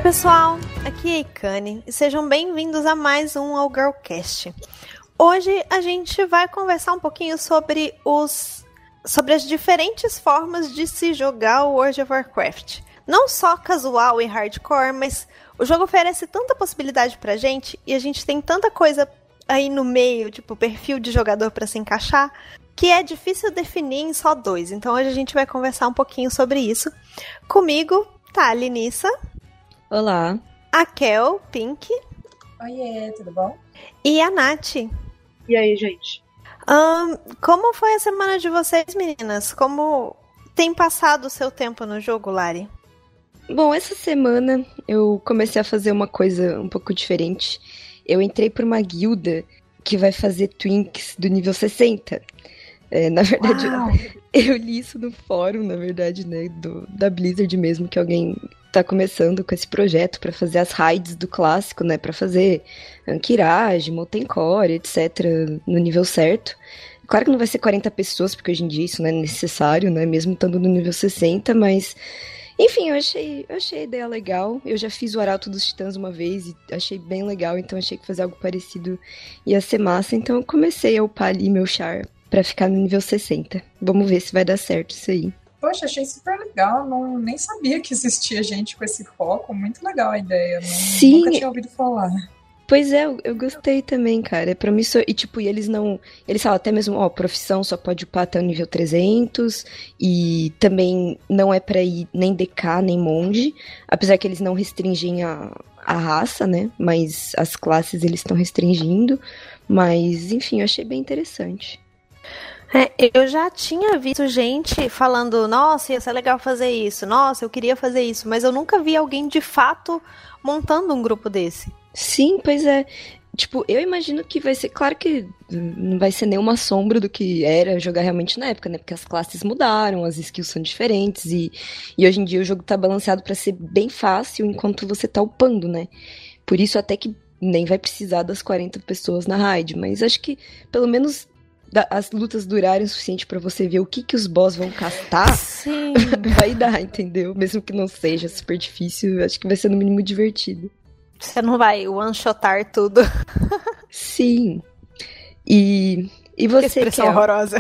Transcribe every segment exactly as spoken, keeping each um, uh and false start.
pessoal, aqui é a Ikane e sejam bem-vindos a mais um All Girlcast. Hoje a gente vai conversar um pouquinho sobre os sobre as diferentes formas de se jogar o World of Warcraft. Não só casual e hardcore, mas o jogo oferece tanta possibilidade pra gente e a gente tem tanta coisa aí no meio, tipo perfil de jogador pra se encaixar, que é difícil definir em só dois. Então hoje a gente vai conversar um pouquinho sobre isso. Comigo tá a Linissa. Olá. A Kel, Pink. Oiê, tudo bom? E a Nath. E aí, gente? Um, como foi a semana de vocês, meninas? Como tem passado o seu tempo no jogo, Lari? Bom, essa semana eu comecei a fazer uma coisa um pouco diferente. Eu entrei por uma guilda que vai fazer Twinks do nível sessenta. É, na verdade, eu, eu li isso no fórum, na verdade, né, do, da Blizzard mesmo, que alguém tá começando com esse projeto pra fazer as raids do clássico, né, pra fazer Ankiraj, Molten Core, etcétera, no nível certo. Claro que não vai ser quarenta pessoas, porque hoje em dia isso não é necessário, né, mesmo estando no nível sessenta, mas... Enfim, eu achei, eu achei a ideia legal. Eu já fiz o Arauto dos Titãs uma vez e achei bem legal, então achei que fazer algo parecido ia ser massa. Então eu comecei a upar ali meu char pra ficar no nível sessenta. Vamos ver se vai dar certo isso aí. Poxa, achei super legal. Não, nem sabia que existia gente com esse foco. Muito legal a ideia. Não, Sim. Nunca tinha ouvido falar. Pois é, eu, eu gostei também, cara. É promissor. E, tipo, e eles não... Eles falam até mesmo, ó, profissão só pode upar até o nível trezentos. E também não é pra ir nem D K, nem monge. Apesar que eles não restringem a, a raça, né? Mas as classes eles estão restringindo. Mas, enfim, eu achei bem interessante. É, eu já tinha visto gente falando, nossa, ia ser legal fazer isso. Nossa, eu queria fazer isso. Mas eu nunca vi alguém, de fato, montando um grupo desse. Sim, pois é. Tipo, eu imagino que vai ser... Claro que não vai ser nenhuma sombra do que era jogar realmente na época, né? Porque as classes mudaram, as skills são diferentes e, e hoje em dia o jogo tá balanceado pra ser bem fácil enquanto você tá upando, né? Por isso até que nem vai precisar das quarenta pessoas na raid, mas acho que pelo menos as lutas durarem o suficiente pra você ver o que, que os boss vão castar, Sim. vai dar, entendeu? Mesmo que não seja super difícil, acho que vai ser no mínimo divertido. Você não vai one-shotar tudo. Sim. E, e você, que expressão Kel? horrorosa.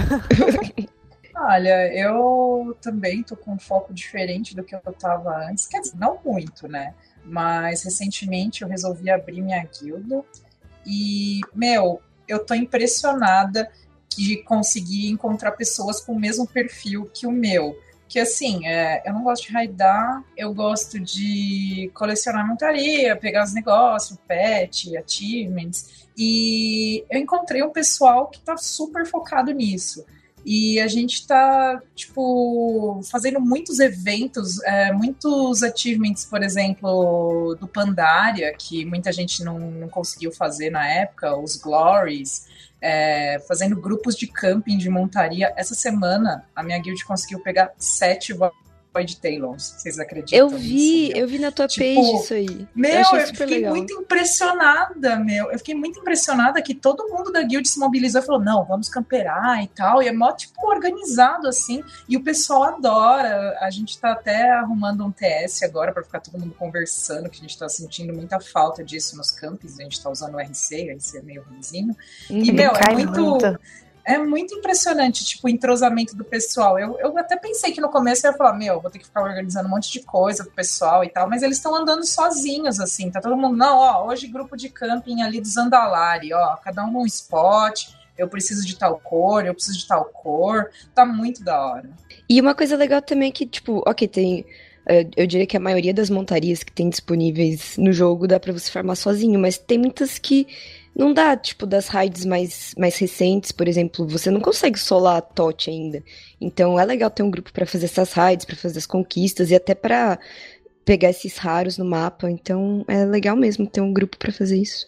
Olha, eu também tô com um foco diferente do que eu tava antes. Quer dizer, não muito, né? Mas recentemente eu resolvi abrir minha guilda. E, meu, eu tô impressionada de conseguir encontrar pessoas com o mesmo perfil que o meu. Que assim, é, eu não gosto de raidar, eu gosto de colecionar montaria, pegar os negócios, pet, achievements, e eu encontrei um pessoal que tá super focado nisso. E a gente tá, tipo, fazendo muitos eventos, é, muitos achievements, por exemplo, do Pandaria, que muita gente não, não conseguiu fazer na época, os Glories, é, fazendo grupos de camping de montaria. Essa semana, a minha guild conseguiu pegar sete Void Talons. Vocês acreditam Eu vi, nisso, eu vi na tua tipo, page isso aí. Meu, eu, eu super fiquei legal. muito impressionada, meu. Eu fiquei muito impressionada que todo mundo da guild se mobilizou e falou, não, vamos camperar e tal. E é mó, tipo, organizado, assim. E o pessoal adora. A gente tá até arrumando um T S agora pra ficar todo mundo conversando, que a gente tá sentindo muita falta disso nos campings. A gente tá usando o R C, o R C é meio ruimzinho. Uhum. E, meu, é Cai muito... muito. É muito impressionante, tipo, o entrosamento do pessoal. Eu, eu até pensei que no começo eu ia falar, meu, vou ter que ficar organizando um monte de coisa pro pessoal e tal, mas eles estão andando sozinhos, assim, tá todo mundo, não, ó, hoje grupo de camping ali do Zandalari, ó, cada um num spot, eu preciso de tal cor, eu preciso de tal cor, tá muito da hora. E uma coisa legal também é que, tipo, ok, tem... Eu diria que a maioria das montarias que tem disponíveis no jogo dá pra você farmar sozinho, mas tem muitas que não dá, tipo, das raids mais, mais recentes, por exemplo, você não consegue solar a T O T ainda. Então é legal ter um grupo pra fazer essas raids, pra fazer as conquistas e até pra pegar esses raros no mapa. Então é legal mesmo ter um grupo pra fazer isso.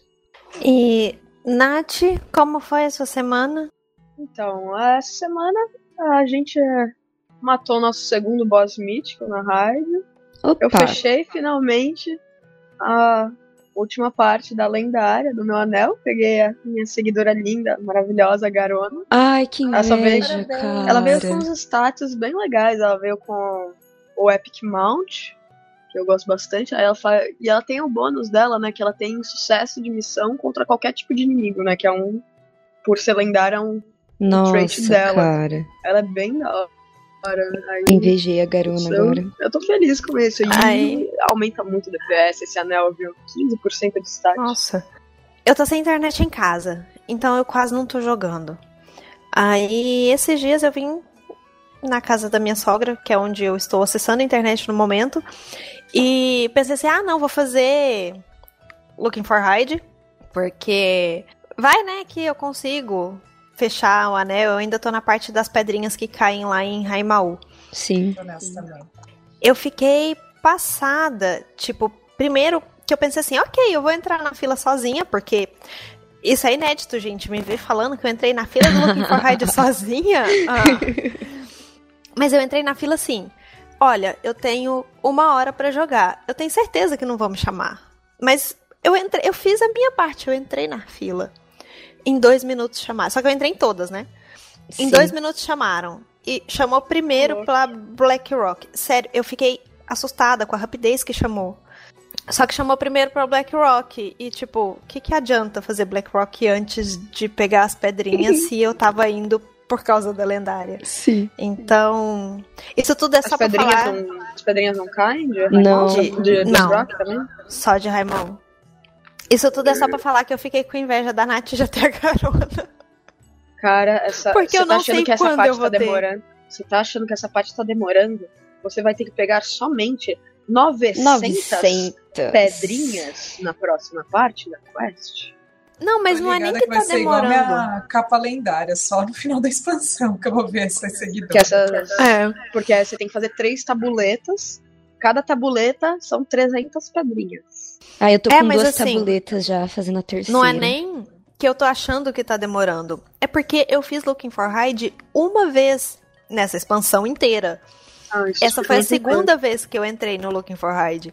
E, Nath, como foi a sua semana? Então, essa semana a gente matou o nosso segundo boss mítico na raid. Opa. Eu fechei finalmente a última parte da lendária do meu anel. Peguei a minha seguidora linda, maravilhosa, Garona. Ai, que Ela veio, inveja, cara. ela veio com uns status bem legais. Ela veio com o Epic Mount, que eu gosto bastante. Aí ela fa... E ela tem o bônus dela, né? Que ela tem sucesso de missão contra qualquer tipo de inimigo, né? Que é um... Por ser lendária, é um Nossa, trait dela. cara. Ela é bem da hora. Aí, Invejei a garona eu, agora. eu tô feliz com isso. E Ai. aumenta muito o D P S esse anel, viu? quinze por cento de stat. Nossa. Eu tô sem internet em casa, então eu quase não tô jogando. Aí, esses dias eu vim na casa da minha sogra, que é onde eu estou acessando a internet no momento, e pensei assim, ah, não, vou fazer Looking for Hide, porque vai, né, que eu consigo fechar o anel. Eu ainda tô na parte das pedrinhas que caem lá em Haimaú. Sim. Tô nessa também. Eu fiquei passada, tipo, primeiro que eu pensei assim, ok, eu vou entrar na fila sozinha, porque isso é inédito, gente, me ver falando que eu entrei na fila do Looking for Hide sozinha. Ah. Mas eu entrei na fila assim, olha, eu tenho uma hora pra jogar, eu tenho certeza que não vão me chamar, mas eu, entrei, eu fiz a minha parte, eu entrei na fila. Em dois minutos chamaram. Só que eu entrei em todas, né? Em Sim. dois minutos chamaram. E chamou primeiro Nossa. pela BlackRock. Sério, eu fiquei assustada com a rapidez que chamou. Só que chamou primeiro pra BlackRock. E, tipo, o que, que adianta fazer BlackRock antes de pegar as pedrinhas se eu tava indo por causa da lendária? Sim. Então, isso tudo é As só pra pedrinhas, falar não, as pedrinhas não caem? De Não. De, de, de Não. Rock também? só de Raimon. Isso tudo é só pra falar que eu fiquei com inveja da Nath já ter a garona. Cara, essa, Porque você eu tá não achando sei que essa quando parte eu vou tá ter. demorando? Você tá achando que essa parte tá demorando? Você vai ter que pegar somente novecentas, novecentas pedrinhas na próxima parte da quest? Não, mas Tô não é nem ligada que vai tá ser igual a demorando. minha capa lendária, só no final da expansão que eu vou ver essas seguidoras. Que essa, É. porque aí você tem que fazer três tabuletas. Cada tabuleta são trezentas pedrinhas. Ah, eu tô É, com mas duas assim, tabuletas já fazendo a terceira. Não é nem que eu tô achando que tá demorando. É porque eu fiz Looking for Hide uma vez nessa expansão inteira. Ah, isso Essa foi a muito segunda vez que eu entrei no Looking for Hide.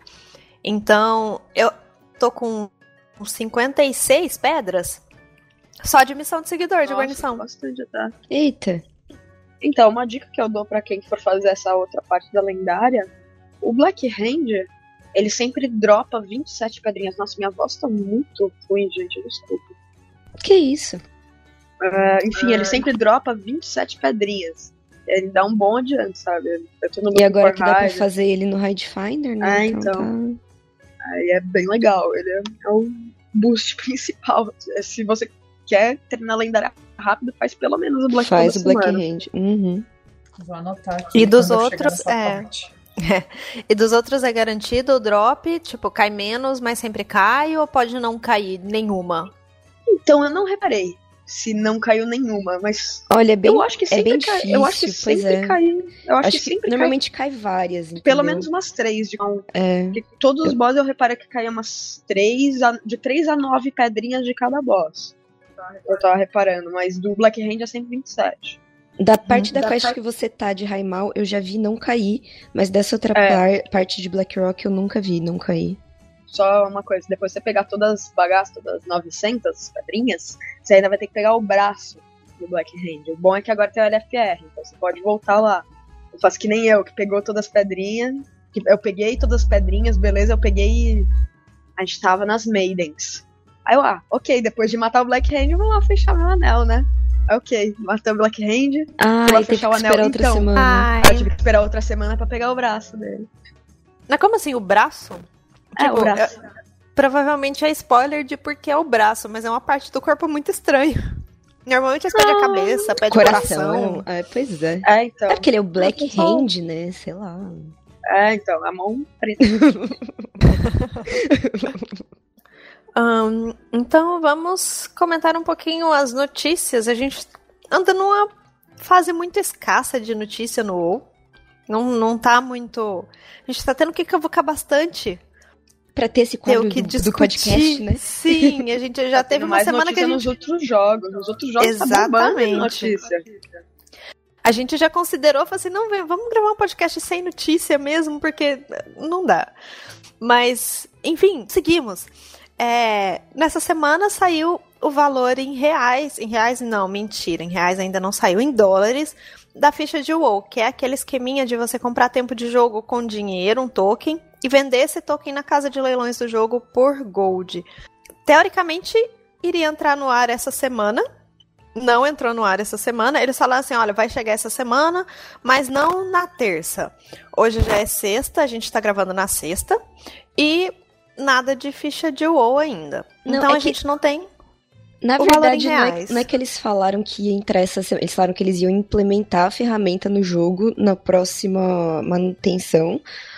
Então, eu tô com cinquenta e seis pedras só de missão de seguidor, de Nossa, guarnição. bastante, tá? Eita. Então, uma dica que eu dou pra quem for fazer essa outra parte da lendária, o Black Ranger, ele sempre dropa vinte e sete pedrinhas. Nossa, minha voz tá muito ruim, gente, desculpa. Que isso? Uh, enfim, ele sempre dropa vinte e sete pedrinhas. Ele dá um bom adiante, sabe? Eu tô no E Looking agora for que dá pra Hide, fazer ele no Hide Finder, né? Ah, então. tá- aí é bem legal. Ele é, é o boost principal. Se você quer treinar lendária rápido, faz pelo menos o Black Faz toda o Black semana. Hand. Uhum. Vou anotar aqui. E dos quando eu chegar outros, nessa é. parte. E dos outros é garantido o drop? Tipo, cai menos, mas sempre cai? Ou pode não cair nenhuma? Então, eu não reparei se não caiu nenhuma, mas Olha, é bem, eu acho que é sempre bem cai. difícil, Eu acho que pois sempre é. cai. Eu acho, Acho que que, sempre normalmente cai várias, cai pelo entendeu? menos umas três. De um, É. porque todos os boss eu reparei que caía umas três, a- de três a nove pedrinhas de cada boss. Eu tava reparando, mas do Black Hand é sempre vinte e sete. Da parte da da quest par- que você tá de Raimal, eu já vi não cair, mas dessa outra É. par- parte de Blackrock eu nunca vi não cair. Só uma coisa, depois você pegar todas as bagaças, todas as novecentas pedrinhas, você ainda vai ter que pegar o braço do Black Hand. O bom é que agora tem o L F R, então você pode voltar lá. Eu faço que nem eu, que pegou todas as pedrinhas. que Eu peguei todas as pedrinhas, beleza, eu peguei e a gente tava nas Maidens. Aí eu, ah, ok, depois de matar o Black Hand, eu vou lá fechar meu anel, né? Aí, ok, matei o Black Hand, Ah, Vou lá e tem que fechar o anel, esperar outra então. semana. Ai. aí eu tive que esperar outra semana pra pegar o braço dele. Mas como assim, o braço? É, Tipo, o braço. eu- provavelmente é spoiler de porque é o braço, mas é uma parte do corpo muito estranha. Normalmente eles pedem a cabeça, pede o Coração. coração. É, pois é. É, então. É porque ele é o Black Eu tô- Hand, né? Sei lá. É, então, a mão preta. Ahn, então vamos comentar um pouquinho as notícias. A gente anda numa fase muito escassa de notícia no WoW. Não, não tá muito... A gente tá tendo que cavucar bastante. Pra ter esse Ter quadro o que do, do discutir. podcast, né? Sim, a gente já Tá teve tendo uma mais semana que a notícia gente... nos outros jogos. Nos outros jogos tá bombando de Exatamente. notícia. A gente já considerou, falou assim, não, vem, vamos gravar um podcast sem notícia mesmo, porque não dá. Mas, enfim, seguimos. É, nessa semana saiu o valor em reais, em reais não, mentira, em reais ainda não saiu, em dólares, da ficha de WoW, que é aquele esqueminha de você comprar tempo de jogo com dinheiro, um token, e vender esse token na casa de leilões do jogo por gold. Teoricamente, iria entrar no ar essa semana. Não entrou no ar essa semana. Eles falaram assim, olha, vai chegar essa semana, mas não na terça. Hoje já é sexta, a gente tá gravando na sexta. E nada de ficha de WoW ainda. Não, então é a que, gente não tem na o verdade, valor em não é, reais. não é que eles falaram que ia entrar essa semana. Eles falaram que eles iam implementar a ferramenta no jogo na próxima manutenção,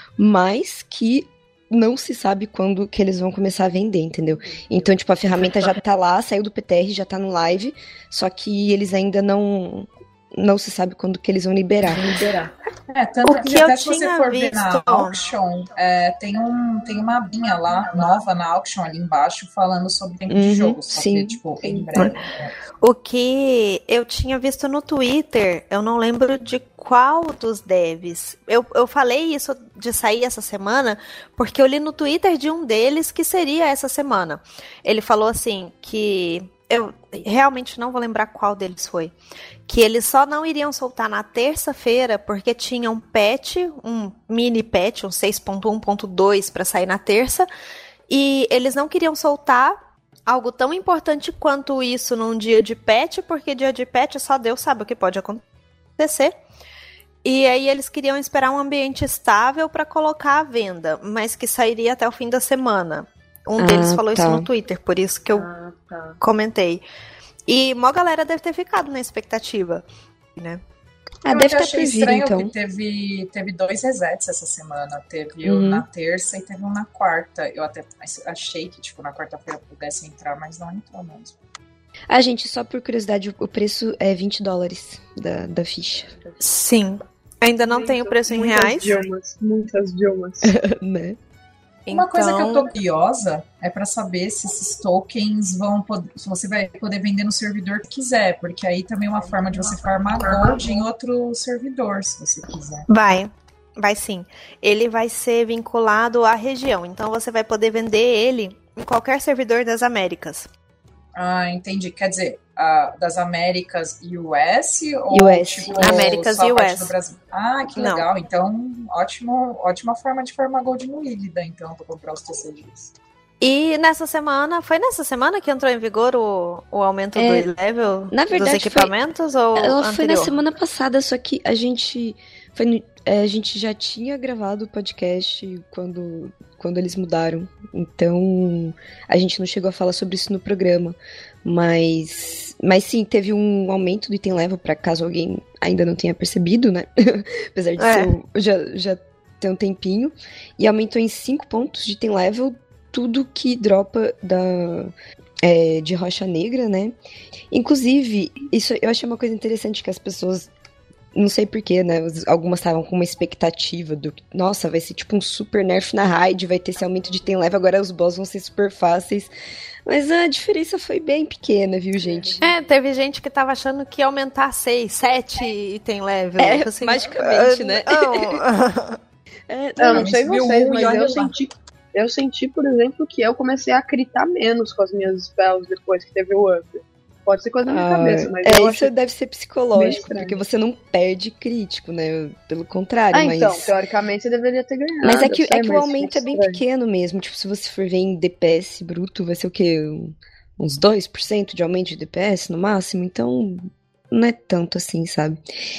mas que não se sabe quando que eles vão começar a vender, entendeu? Então, tipo, a ferramenta já tá lá, saiu do P T R, já tá no live, só que eles ainda não não se sabe quando que eles vão liberar. liberar. É, tanto O que, que eu até se você tinha for ver visto- na auction, é, tem, um, tem uma abinha lá, nova na auction ali embaixo, falando sobre tempo Uhum, de jogo, só sim, que, tipo, sim. em breve. O que eu tinha visto no Twitter, eu não lembro de qual dos devs. Eu, eu falei isso de sair essa semana, porque eu li no Twitter de um deles que seria essa semana. Ele falou assim, que... Eu realmente não vou lembrar qual deles foi. Que eles só não iriam soltar na terça-feira, porque tinha um patch, um mini patch, um seis ponto um ponto dois para sair na terça, e eles não queriam soltar algo tão importante quanto isso num dia de patch, porque dia de patch só Deus sabe o que pode acontecer. E aí eles queriam esperar um ambiente estável para colocar à venda, mas que sairia até o fim da semana. Um Ah, deles falou tá. isso no Twitter, por isso que eu Ah, tá. comentei. E mó galera deve ter ficado na expectativa, né? Ah, Eu deve até estar achei por vir, estranho então. que teve, teve dois resets essa semana. Teve um Uhum. na terça e teve um na quarta. Eu até achei que, tipo, na quarta-feira pudesse entrar, mas não entrou mesmo. Ah, gente, só por curiosidade, o preço é vinte dólares da, da ficha, Sim. Ainda não tem o preço em muitas reais. Dilmas, muitas Dilmas. né? Uma coisa que eu Então, tô curiosa é pra saber se esses tokens vão poder, se você vai poder vender no servidor que quiser, porque aí também é uma forma de você farmar gold em outro servidor, se você quiser. vai. Vai sim. Ele vai ser vinculado à região. Então você vai poder vender ele em qualquer servidor das Américas. Ah, entendi. Quer dizer, ah, das Américas U S ou U S. tipo, Américas só a e parte U S. do Brasil? Ah, que Não. legal. Então, ótimo, ótima forma de farmar gold no Illida, então, pra comprar os T C Gs. E nessa semana, foi nessa semana que entrou em vigor o, o aumento É, do level na verdade, dos equipamentos? Ou Ela foi na anterior? semana passada, só que a gente foi no- é, a gente já tinha gravado o podcast quando, quando eles mudaram. Então, a gente não chegou a falar sobre isso no programa. Mas, mas sim, teve um aumento do item level, para caso alguém ainda não tenha percebido, né? Apesar de É. ser, o- já, já ter um tempinho. E aumentou em cinco pontos de item level tudo que dropa da, é, de Rocha Negra, né? Inclusive, isso eu achei uma coisa interessante que as pessoas, não sei porquê, né? os- Algumas estavam com uma expectativa do que, nossa, vai ser tipo um super nerf na raid, vai ter esse aumento de item level, agora os boss vão ser super fáceis. Mas a diferença foi bem pequena, viu, gente? É, teve gente que tava achando que ia aumentar seis, sete item level. É, Eu assim, magicamente, ah, né? não. É, Eu não Não, sei subiu vocês, um e mas olha eu lá. senti, eu senti, por exemplo, que eu comecei a critar menos com as minhas spells depois que teve o up. Pode ser coisa da minha Ah, cabeça, mas é, eu isso achei... deve ser bem psicológico, estranho. porque você não perde crítico, né? Pelo contrário, Ah, mas... então, teoricamente você deveria ter ganhado. Mas é eu que, sei, é que o mas aumento é bem estranho. pequeno mesmo. Tipo, se você for ver em D P S bruto, vai ser o quê? Um- Uns dois por cento de aumento de D P S no máximo? Então, não é tanto assim, sabe?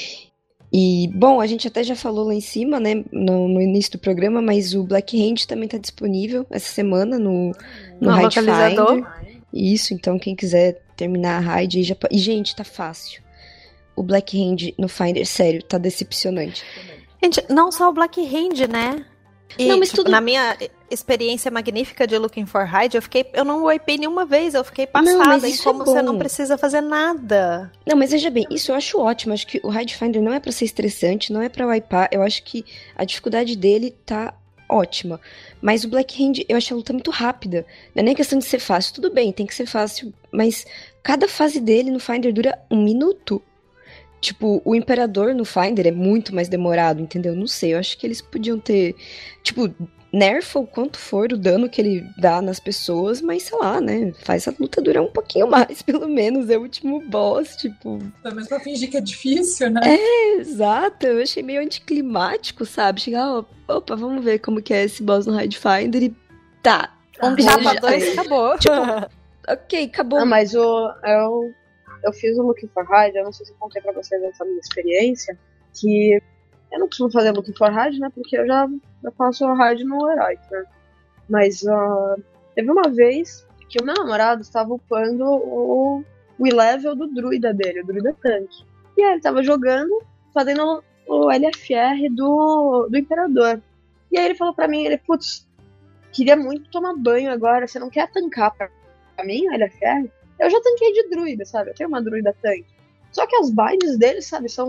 E, bom, a gente até já falou lá em cima, né? No, no início do programa, mas o Black Hand também tá disponível essa semana no, no No Raid localizador. Finder. Isso, então quem quiser terminar a raid aí já... po- E, gente, tá fácil. O Black Hand no Finder, sério, tá decepcionante. Gente, não só o Black Hand, né? E, Não, mas tipo, tudo- na minha experiência magnífica de Looking for Hide, eu fiquei, eu não wipei nenhuma vez, eu fiquei Não, passada mas em isso como é você bom. não precisa fazer nada. Não, mas veja bem, isso eu acho ótimo. Acho que o Raid Finder não é pra ser estressante, não é pra wipear. Eu acho que a dificuldade dele tá ótima. Mas o Black Hand, eu acho a luta muito rápida. Não é nem questão de ser fácil. Tudo bem, tem que ser fácil. Mas cada fase dele no Finder dura um minuto. Tipo, o Imperador no Finder é muito mais demorado, entendeu? Não sei, eu acho que eles podiam ter... Tipo, nerfa o quanto for o dano que ele dá nas pessoas, mas sei lá, né? Faz a luta durar um pouquinho mais, pelo menos. É o último boss, tipo... Pelo menos pra fingir que é difícil, né? É, exato. Eu achei meio anticlimático, sabe? Chegar, ó, opa, vamos ver como que é esse boss no Hidefinder e tá. Um chapa dois, acabou. Tipo, ok, acabou. Ah, mas o, eu, eu fiz o Looking for Hide, eu não sei se eu contei pra vocês essa minha experiência, que eu não costumo fazer Looking for Hide, né, porque eu já, já faço o Hide no herói, né? Mas uh, teve uma vez que o meu namorado estava upando o, o level do druida dele, o druida tanque. E aí ele tava jogando, fazendo o L F R do, do Imperador. E aí ele falou pra mim, ele, putz, queria muito tomar banho agora, você não quer tancar pra Pra mim, a L F R, eu já tanquei de druida, sabe? Eu tenho uma druida tanque. Só que as binds deles, sabe, são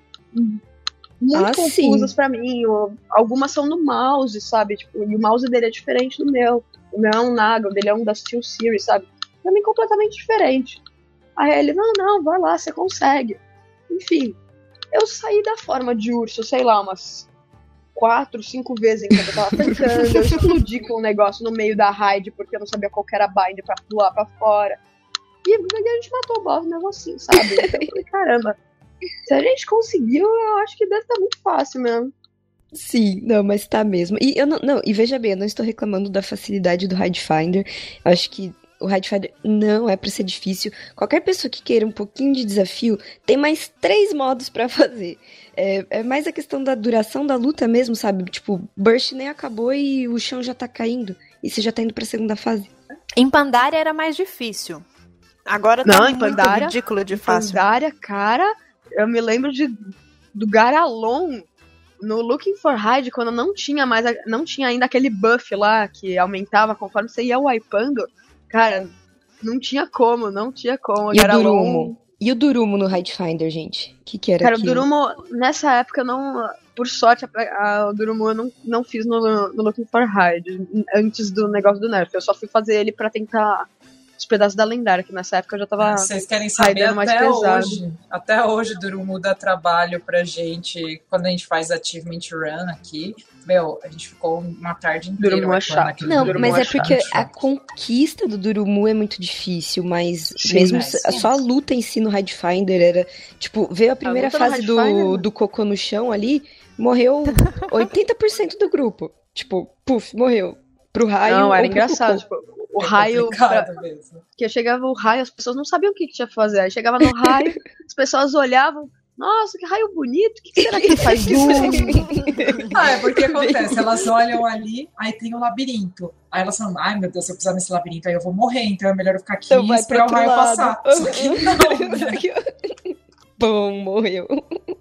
muito ah, confusas sim. pra mim. Ou, algumas são no mouse, sabe? Tipo, e o mouse dele é diferente do meu. O meu é um Naga, o dele é um da Steel Series, sabe? Pra mim, completamente diferente. Aí ele, não, não, vai lá, você consegue. Enfim, eu saí da forma de urso, sei lá, umas quatro, cinco vezes enquanto eu tava tancando, eu explodi com um negócio no meio da raid porque eu não sabia qual que era a bind pra pular pra fora. E a gente matou o boss mesmo assim, sabe? Então eu falei, caramba, se a gente conseguiu, eu acho que deve estar muito fácil mesmo. Sim, não, mas tá mesmo. E eu não, não, e veja bem, eu não estou reclamando da facilidade do Hidefinder. Eu acho que o Hidefinder não é pra ser difícil. Qualquer pessoa que queira um pouquinho de desafio, tem mais três modos pra fazer. É, é mais a questão da duração da luta mesmo, sabe? Tipo, Burst nem acabou e o chão já tá caindo. E você já tá indo pra segunda fase. Em Pandaria era mais difícil. Agora tá Não, em muito Pandaria- ridículo de fácil. Pandaria, cara, eu me lembro de do Garalon no Looking for Hide, quando não tinha mais, a- não tinha ainda aquele buff lá que aumentava conforme você ia wipando. Cara, não tinha como, não tinha como. E o Garalon- Durumo? E o Durumo no Hidefinder, gente? O que que era Cara, o aquilo? Durumo, nessa época, eu não. Por sorte, a, a- o Durumo eu não, não fiz no, no Looking for Hide, antes do negócio do Nerf. Eu só fui fazer ele pra tentar os pedaços da lendária, que nessa época eu já tava. Vocês querem saber, raidando mais até pesado. hoje, até hoje o Durumu dá trabalho pra gente, quando a gente faz Achievement Run aqui, meu, a gente ficou uma tarde inteira. Durumu é wipando chato. aquele Não, Durumu. mas é é chato, porque chato. a conquista do Durumu é muito difícil, mas Sim, mesmo é, se- sim. só a luta em si no Hidefinder era, tipo, veio a primeira luta no fase Hidefinder, do, né? do cocô no chão ali, morreu oitenta por cento do grupo. Tipo, puf, morreu. Pro raio Não, era ou pro engraçado. cocô. Tipo, o É raio. Pra, complicado mesmo. que chegava o raio, as pessoas não sabiam o que, que tinha que fazer. Aí chegava no raio, as pessoas olhavam. Nossa, que raio bonito, o que, que será que ele faz? Ah, é porque acontece, elas olham ali, aí tem um labirinto. Aí elas falam, ai meu Deus, se eu pisar nesse labirinto, aí eu vou morrer, então é melhor eu ficar aqui Então e vai esperar o pro raio outro passar. lado. Só que não, né? Bom, morreu.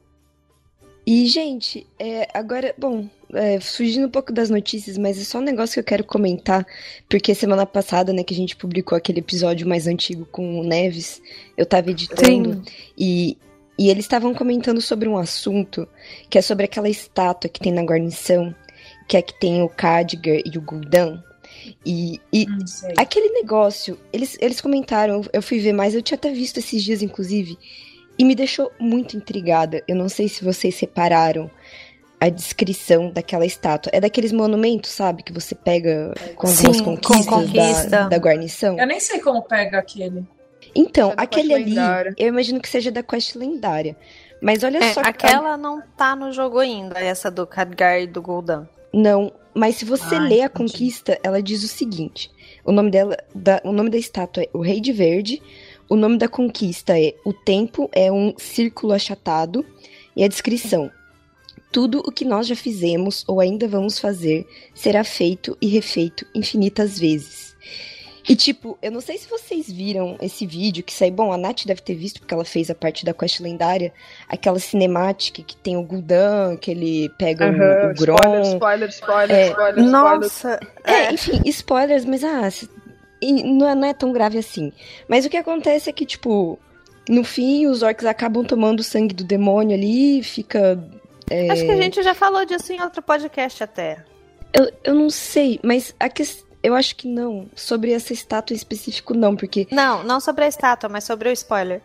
E, gente, é, agora, bom, é, fugindo um pouco das notícias, mas é só um negócio que eu quero comentar, porque semana passada, né, que a gente publicou aquele episódio mais antigo com o Neves, eu tava editando, e, e eles estavam comentando sobre um assunto, que é sobre aquela estátua que tem na guarnição, que é que tem o Khadgar e o Gul'dan, e, e Não sei. aquele negócio, eles, eles comentaram, eu fui ver mais, eu tinha até visto esses dias, inclusive, e me deixou muito intrigada. Eu não sei se vocês separaram a descrição daquela estátua. É daqueles monumentos, sabe? Que você pega com Sim, algumas com conquistas conquista. da, da guarnição. Eu nem sei como pega aquele. Então, É da aquele quest ali, lendária. eu imagino que seja da quest lendária. Mas olha É, só... que- aquela não tá no jogo ainda, essa do Khadgar e do Gul'dan. Não, mas se você Ah, lê a entendi. conquista, ela diz o seguinte. O nome dela, da, o nome da estátua é o Rei de Verde. O nome da conquista é O Tempo é um Círculo Achatado. E a descrição: tudo o que nós já fizemos ou ainda vamos fazer será feito e refeito infinitas vezes. E tipo, eu não sei se vocês viram esse vídeo que saiu. Bom, a Nath deve ter visto porque ela fez a parte da quest lendária. Aquela cinemática que tem o Gul'dan, que ele pega o- Aham, o Grom. spoiler, spoiler, spoiler, É, spoiler, spoiler. Nossa, É, enfim, spoilers, mas ah, se- e não, é, não é tão grave assim. Mas o que acontece é que, tipo, no fim, os orcs acabam tomando o sangue do demônio ali, fica. é, acho que a gente já falou disso em outro podcast até. Eu, eu não sei, mas a ques- eu acho que não. Sobre essa estátua em específico, não, porque. Não, não sobre a estátua, mas sobre o spoiler.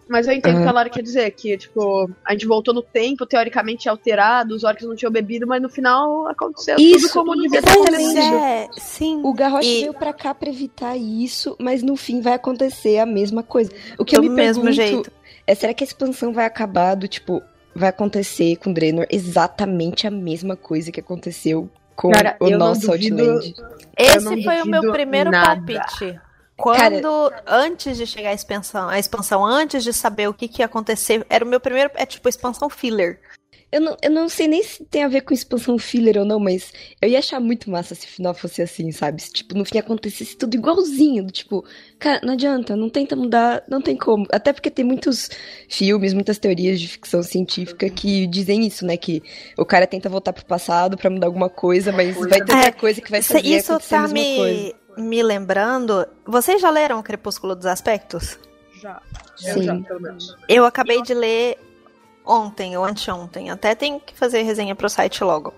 Mas eu entendo o Uhum. que a Lara quer dizer, que, tipo, a gente voltou no tempo, teoricamente alterado, os orcs não tinham bebido, mas no final aconteceu Isso, tudo como devia ter Pois exatamente. acontecido. é, sim. O Garrosh E- veio pra cá pra evitar isso, mas no fim vai acontecer a mesma coisa. O que eu Do me mesmo pergunto jeito. é, será que a expansão vai acabar do, tipo, vai acontecer com Draenor exatamente a mesma coisa que aconteceu com Cara, o eu não nosso duvido- Outland? Esse não foi o meu duvido primeiro nada. palpite. Quando, antes de chegar a expansão, a expansão, antes de saber o que, que ia acontecer, era o meu primeiro, é tipo expansão filler. Eu não, eu não sei nem se tem a ver com expansão filler ou não, mas eu ia achar muito massa se o final fosse assim, sabe? Se, tipo, no fim acontecesse tudo igualzinho, do tipo, cara, não adianta, não tenta mudar, não tem como. Até porque tem muitos filmes, muitas teorias de ficção científica que dizem isso, né? Que o cara tenta voltar pro passado pra mudar alguma coisa, mas vai ter outra É, coisa que vai Isso- fazer Isso acontecer a tá mesma coisa. me, me lembrando. Vocês já leram o Crepúsculo dos Aspectos? Já. Sim. Eu já, pelo menos. Eu acabei de ler ontem ou anteontem. Até tenho que fazer resenha pro site logo.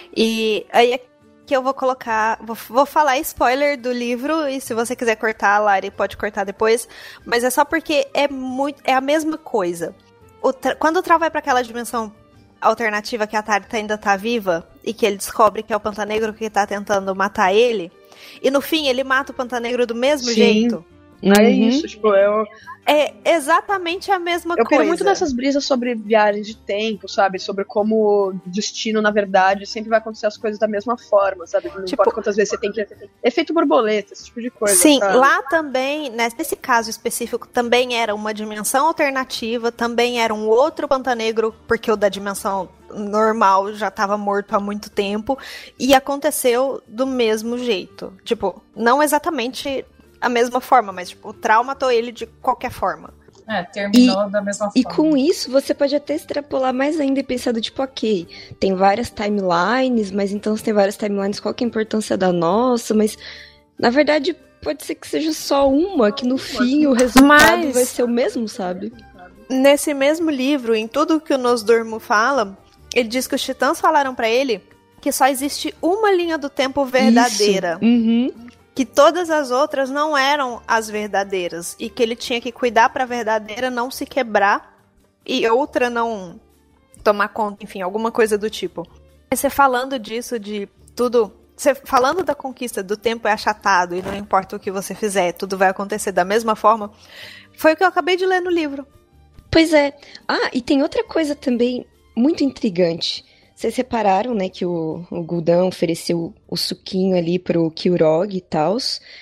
E aí é que eu vou colocar. Vou, vou falar spoiler do livro. E se você quiser cortar, a Lari pode cortar depois. Mas é só porque é muito. É a mesma coisa. O tra- quando o Tral vai pra aquela dimensão alternativa que a Thalita ainda tá viva. E que ele descobre que é o Pantanegro que tá tentando matar ele. E no fim ele mata o Pantanegro do mesmo Sim. jeito. É Uhum. isso, tipo, eu, É exatamente a mesma eu coisa. piro muito nessas brisas sobre viagens de tempo, sabe? Sobre como o destino, na verdade, sempre vai acontecer as coisas da mesma forma, sabe? Não Tipo- importa quantas vezes você tem que... Efeito borboleta, esse tipo de coisa, Sim, sabe? lá também, né, nesse caso específico, também era uma dimensão alternativa, também era um outro Pantanegro, porque o da dimensão normal já estava morto há muito tempo, e aconteceu do mesmo jeito. Tipo, não exatamente a mesma forma, mas tipo, o Tral matou ele de qualquer forma. É, terminou da mesma E forma. com isso, você pode até extrapolar mais ainda e pensar do tipo, ok, tem várias timelines, mas então se tem várias timelines, qual que é a importância da nossa? Mas, na verdade, pode ser que seja só uma, que no fim o resultado Mas- vai ser o mesmo, sabe? Nesse mesmo livro, em tudo que o Nosdormu fala, ele diz que os titãs falaram pra ele que só existe uma linha do tempo verdadeira. Isso. Uhum. Que todas as outras não eram as verdadeiras e que ele tinha que cuidar para a verdadeira não se quebrar e outra não tomar conta, enfim, alguma coisa do tipo. E você falando disso, de tudo, você falando da conquista do tempo é achatado e não importa o que você fizer, tudo vai acontecer da mesma forma, foi o que eu acabei de ler no livro. Pois é. Ah, e tem outra coisa também muito intrigante. Vocês repararam, né, que o, o Gul'dan ofereceu o suquinho ali pro Kilrog e tal.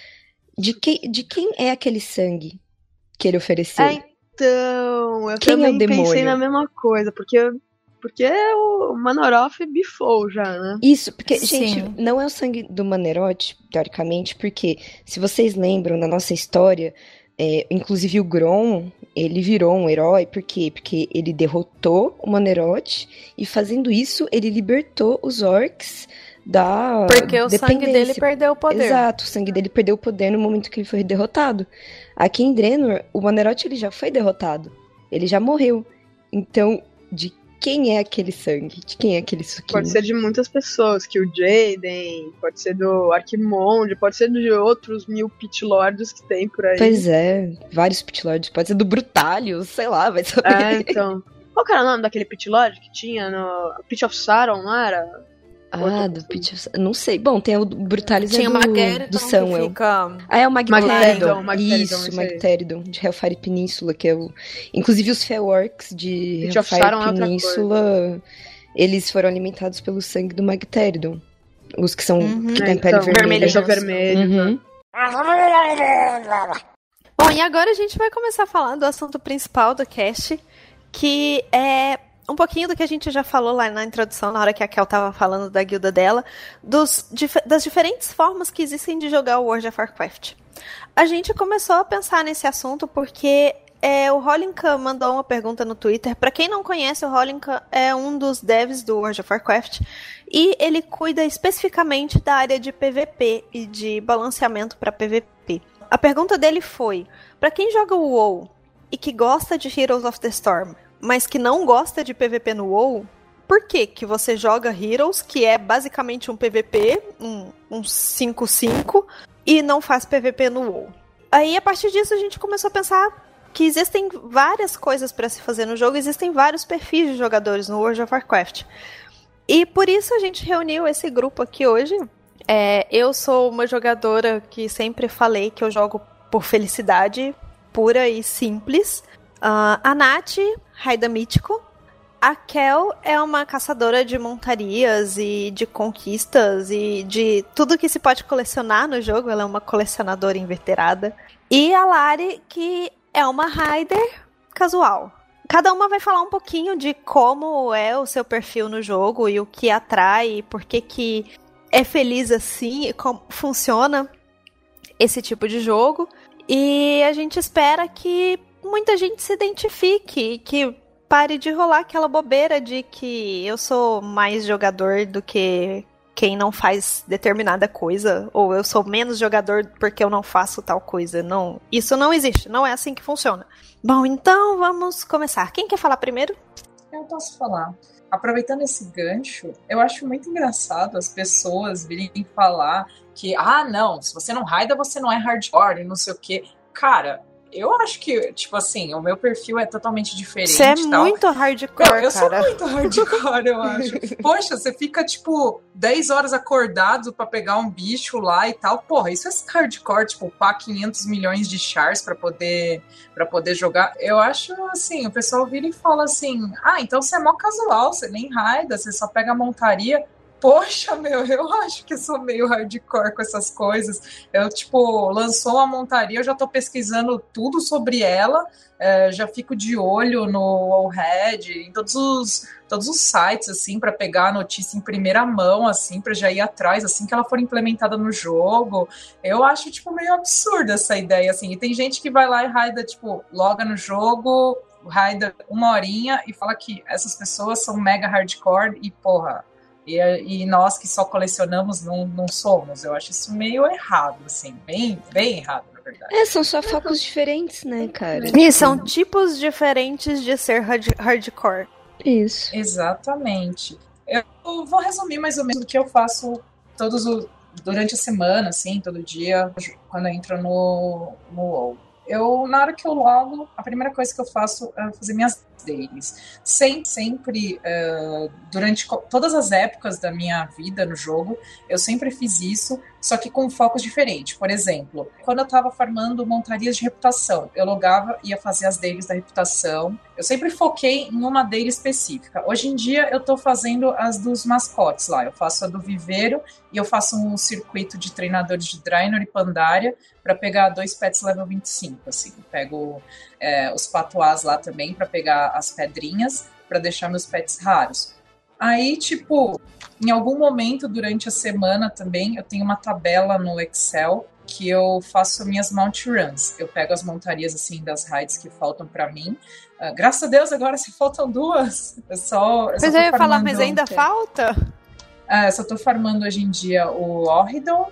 De, que, de quem é aquele sangue que ele ofereceu? É, então, eu Quem é o também pensei demônio? na mesma coisa, porque, porque o Manoroth bifou já, né? Isso, porque, Sim. gente, não é o sangue do Maneroth, teoricamente, porque, se vocês lembram da nossa história, é, inclusive o Grom, ele virou um herói, por quê? Porque ele derrotou o Maneroth, e fazendo isso, ele libertou os orcs da Porque o sangue dependência. dele perdeu o poder. Exato, o sangue dele perdeu o poder no momento que ele foi derrotado. Aqui em Draenor, o Maneroth ele já foi derrotado. Ele já morreu. Então, de quem é aquele sangue? De quem é aquele suquinho? Pode ser de muitas pessoas, que o Jaden, pode ser do Arquimonde, pode ser de outros mil Pit Lords que tem por aí. Pois é, vários Pit Lords. Pode ser do Brutalius, sei lá, vai saber. É, então. Qual que era o nome daquele Pit Lord que tinha no Pit of Saron, não era? Ah, do Pit of... Não sei. Bom, tem o Brutalis Tinha é o do, Magneton do que Samuel. fica... Ah, é o Magteridon, Magteridon. Magteridon, Isso, isso aí. Magteridon, de Hellfire Península, que é o... Inclusive os Feorcs de Pit of Hellfire Saron é outra Península, eles foram alimentados pelo sangue do Magteridon. Os que são... Uhum. que É, têm pele então, vermelha. eles são vermelhos. Uhum. Bom, e agora a gente vai começar falando do assunto principal do cast, que é um pouquinho do que a gente já falou lá na introdução, na hora que a Kel tava falando da guilda dela, dos, dif- das diferentes formas que existem de jogar o World of Warcraft. A gente começou a pensar nesse assunto porque é, o Holinka mandou uma pergunta no Twitter. Pra quem não conhece, o Holinka é um dos devs do World of Warcraft e ele cuida especificamente da área de P V P e de balanceamento para P V P. A pergunta dele foi: pra quem joga o WoW e que gosta de Heroes of the Storm, mas que não gosta de P V P no WoW, por que que você joga Heroes, que é basicamente um P V P, um, um cinco cinco, e não faz P V P no WoW? Aí, a partir disso, a gente começou a pensar que existem várias coisas para se fazer no jogo, existem vários perfis de jogadores no World of Warcraft. E por isso a gente reuniu esse grupo aqui hoje. É, eu sou uma jogadora que sempre falei que eu jogo por felicidade pura e simples. Uh, a Nath, Raida Mítico. A Kel é uma caçadora de montarias e de conquistas e de tudo que se pode colecionar no jogo. Ela é uma colecionadora inveterada. E a Lari, que é uma Raider casual. Cada uma vai falar um pouquinho de como é o seu perfil no jogo e o que atrai, por que que é feliz assim e como funciona esse tipo de jogo. E a gente espera que muita gente se identifique, que pare de rolar aquela bobeira de que eu sou mais jogador do que quem não faz determinada coisa, ou eu sou menos jogador porque eu não faço tal coisa. Não, isso não existe, não é assim que funciona. Bom, então vamos começar. Quem quer falar primeiro? Eu posso falar. Aproveitando esse gancho, eu acho muito engraçado as pessoas virem falar que, ah, não, se você não raida, você não é hardcore, não sei o quê. Cara, eu acho que, tipo assim, o meu perfil é totalmente diferente. Você é tal. muito hardcore, eu, eu cara. Eu sou muito hardcore, eu acho. Poxa, você fica, tipo, dez horas acordado pra pegar um bicho lá e tal. Porra, isso é hardcore, tipo, pá, quinhentos milhões de chars pra poder, pra poder jogar. Eu acho, assim, o pessoal vira e fala assim, ah, então você é mó casual, você nem raida, você só pega a montaria. Poxa, meu, eu acho que eu sou meio hardcore com essas coisas. Eu, tipo, lançou uma montaria, eu já tô pesquisando tudo sobre ela, é, já fico de olho no Allred, em todos os, todos os sites, assim, pra pegar a notícia em primeira mão, assim, pra já ir atrás, assim que ela for implementada no jogo. Eu acho, tipo, meio absurda essa ideia, assim. E tem gente que vai lá e raida, tipo, loga no jogo, raida uma horinha e fala que essas pessoas são mega hardcore e, porra, E, e nós que só colecionamos não, não somos. Eu acho isso meio errado, assim. Bem, bem errado, na verdade. É, são só focos diferentes, né, cara? E são tipos diferentes de ser hard, hardcore. Isso. Exatamente. Eu vou resumir mais ou menos o que eu faço todos os, durante a semana, assim, todo dia, quando eu entro no, no WoW. Eu, na hora que eu logo, a primeira coisa que eu faço é fazer minhas dailies. Sempre, sempre, uh, durante todas as épocas da minha vida no jogo, eu sempre fiz isso, só que com focos diferentes. Por exemplo, quando eu estava farmando montarias de reputação, eu logava, ia fazer as dailies da reputação. Eu sempre foquei em uma daily específica. Hoje em dia, eu estou fazendo as dos mascotes lá. Eu faço a do viveiro e eu faço um circuito de treinadores de Draenor e Pandaria para pegar dois pets level vinte e cinco, assim. Eu pego é, os patuás lá também para pegar as pedrinhas, para deixar meus pets raros. Aí, tipo, em algum momento durante a semana também, eu tenho uma tabela no Excel que eu faço minhas mount runs. Eu pego as montarias, assim, das raids que faltam para mim. Uh, graças a Deus, agora só faltam duas. Eu só, eu mas só eu ia falar, mas ainda ontem. falta? Uh, só tô farmando hoje em dia o Orridon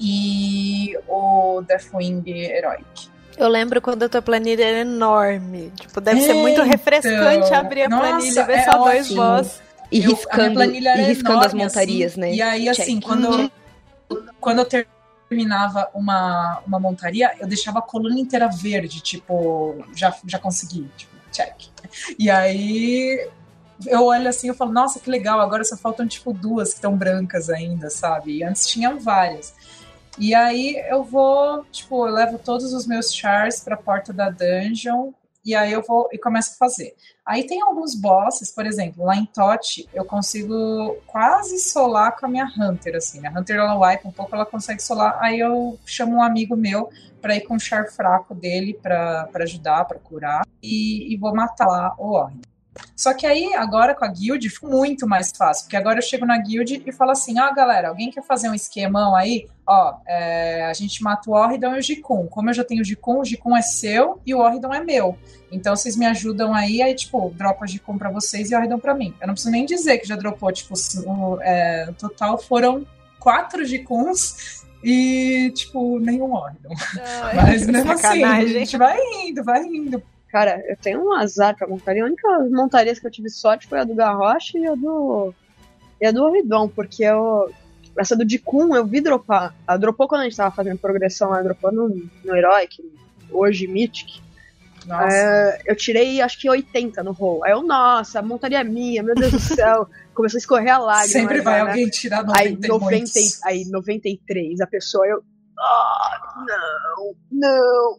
e o Deathwing Heroic. Eu lembro quando a tua planilha era enorme. Tipo, deve Então, ser muito refrescante abrir a nossa, planilha e ver é só dois ótimo. boss. E Eu- a minha riscando, planilha e era riscando enorme, as montarias, assim, né? E aí, assim, Check. quando, quando eu terminava uma, uma montaria, eu deixava a coluna inteira verde, tipo, já, já consegui, tipo, check. E aí eu olho assim, eu falo, nossa, que legal, agora só faltam, tipo, duas que estão brancas ainda, sabe? E antes tinham várias. E aí eu vou, tipo, eu levo todos os meus chars pra porta da dungeon, e aí eu vou e começo a fazer. Aí tem alguns bosses, por exemplo, lá em Tote, eu consigo quase solar com a minha Hunter, assim. A Hunter, ela wipe um pouco, ela consegue solar, aí eu chamo um amigo meu pra ir com o char fraco dele pra, pra ajudar, pra curar, e, e vou matar lá o Orn. Só que aí, agora com a guild, ficou muito mais fácil, porque agora eu chego na guild e falo assim, ó, galera, alguém quer fazer um esquemão aí? Ó, é, a gente mata o Orridon e o Jikun. Como eu já tenho o Jikun, o Jikun é seu e o Orridon é meu. Então, vocês me ajudam aí, aí, tipo, dropa Jikun pra vocês e Orridon pra mim. Eu não preciso nem dizer que já dropou, tipo, no é, total foram quatro Jikuns e, tipo, nenhum Orridon. Ai, Mas mesmo assim, a sacanagem. gente vai indo, vai indo. Cara, eu tenho um azar pra montaria. A única montarias que eu tive sorte foi a do Garrosh e a do. E a do Orridon, porque eu. Essa do Jikun eu vi dropar. Ela dropou quando a gente tava fazendo progressão, ela dropou no, no Heroic, hoje Mythic. É, eu tirei acho que oitenta no roll. Aí eu, nossa, a montaria é minha, meu Deus do céu. Começou a escorrer a lágrima. Sempre vai né? alguém tirar noventa aí, noventa, aí noventa e três, a pessoa, eu. Ah, não, não.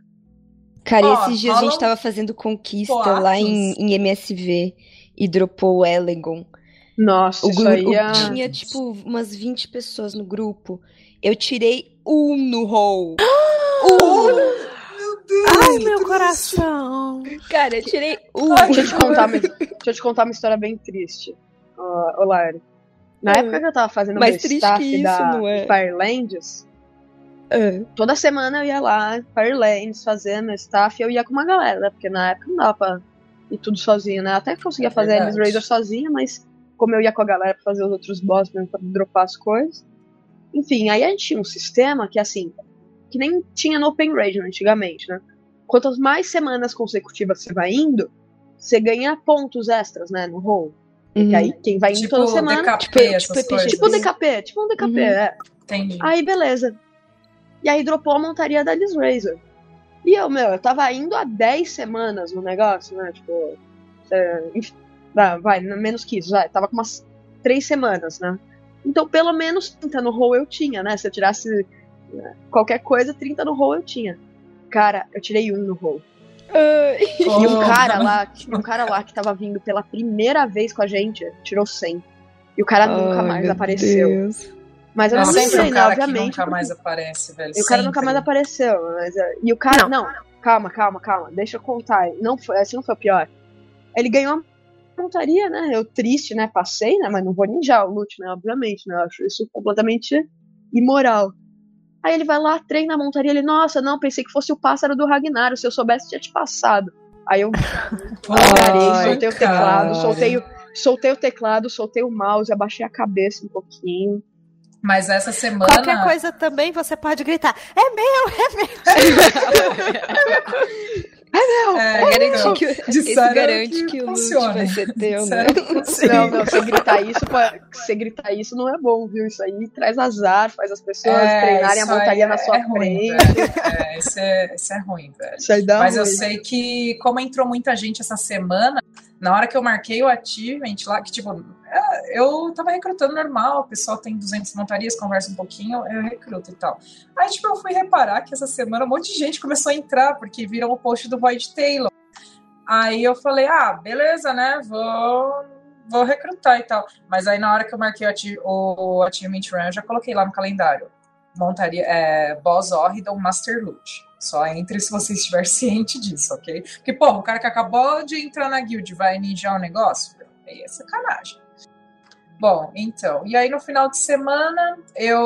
Cara, Ó, esses dias a gente tava fazendo conquista boatos. lá em, em M S V e dropou o Elegon. Nossa, O isso grupo aí é... tinha, tipo, umas vinte pessoas no grupo. Eu tirei um no roll. Um! Meu Deus! Ai, meu coração! Cara, eu tirei um. Deixa eu te contar uma, deixa eu te contar uma história bem triste, uh, Olari. Na É. época que eu tava fazendo Mais meu triste staff que isso, da não é? Firelands, Ah, toda semana eu ia lá, Firelands, fazendo meu staff, e eu ia com uma galera, né? Porque na época não dava pra ir tudo sozinho, né? Até que conseguia fazer a Verdade. Alice Razor sozinha, mas como eu ia com a galera pra fazer os outros boss, mesmo pra dropar as coisas. Enfim, aí a gente tinha um sistema que, assim, que nem tinha no Open Region antigamente, né? Quantas mais semanas consecutivas você vai indo, você ganha pontos extras, né, no roll. uhum. E aí, quem vai indo Tipo toda semana... D K P, tipo, essas tipo E P G. coisas. Tipo um D K P, tipo um D K P, Uhum. é. Entendi. Aí, beleza. E aí, dropou a montaria da Alice Razor. E eu, meu, eu tava indo há dez semanas no negócio, né, tipo... É, enfim, ah, vai, menos que isso, vai. Tava com umas três semanas, né. Então, pelo menos trinta no roll eu tinha, né, se eu tirasse né, qualquer coisa, trinta no roll eu tinha. Cara, eu tirei um no roll. Ai. E um Oh. cara lá, um cara lá que tava vindo pela primeira vez com a gente, tirou cem. E o cara nunca Ai, mais meu apareceu. Deus. Mas eu É não sempre lembrei, o né, cara obviamente. que nunca porque- mais aparece, velho. E o cara nunca Sempre. mais apareceu. Mas, é, e o cara, não. calma, calma, calma, deixa eu contar. Não foi, assim não foi o pior. Ele ganhou uma montaria, né? Eu triste, né? Passei, né? Mas não vou ninjar o loot, né? Obviamente, né? Eu acho isso completamente imoral. Aí ele vai lá, treina a montaria, ele, nossa, não, pensei que fosse o pássaro do Ragnar, se eu soubesse tinha te passado. Aí eu parei, Ai, soltei o cara. teclado, soltei, o- soltei o teclado, soltei o mouse, abaixei a cabeça um pouquinho. Mas essa semana. Qualquer coisa também você pode gritar. É meu, é meu. É, Garante então, que, esse disseram garante que que, o loot funciona. vai ser teu, né? Disseram que funciona. Não, não, você gritar isso, pra- você gritar isso não é bom, viu? Isso aí traz azar, faz as pessoas É, treinarem a isso aí montaria na é- sua é ruim, frente. velho. É, isso é, isso é ruim, velho. Isso aí dá Mas eu ruim. sei que, como entrou muita gente essa semana, na hora que eu marquei o achievement lá, que tipo, é, eu tava recrutando normal, o pessoal tem duzentas montarias, conversa um pouquinho, eu recruto e tal. Aí, tipo, eu fui reparar que essa semana um monte de gente começou a entrar, porque viram o post do Void Taylor. Aí eu falei, ah, beleza, né, vou, vou recrutar e tal. Mas aí na hora que eu marquei o, ati- o Achievement Run, eu já coloquei lá no calendário. Montaria, é, Boss Orridon Master Loot. Só entre se você estiver ciente disso, ok? Porque, pô, o cara que acabou de entrar na guild vai ninjar o negócio? Aí é sacanagem. Bom, então, e aí no final de semana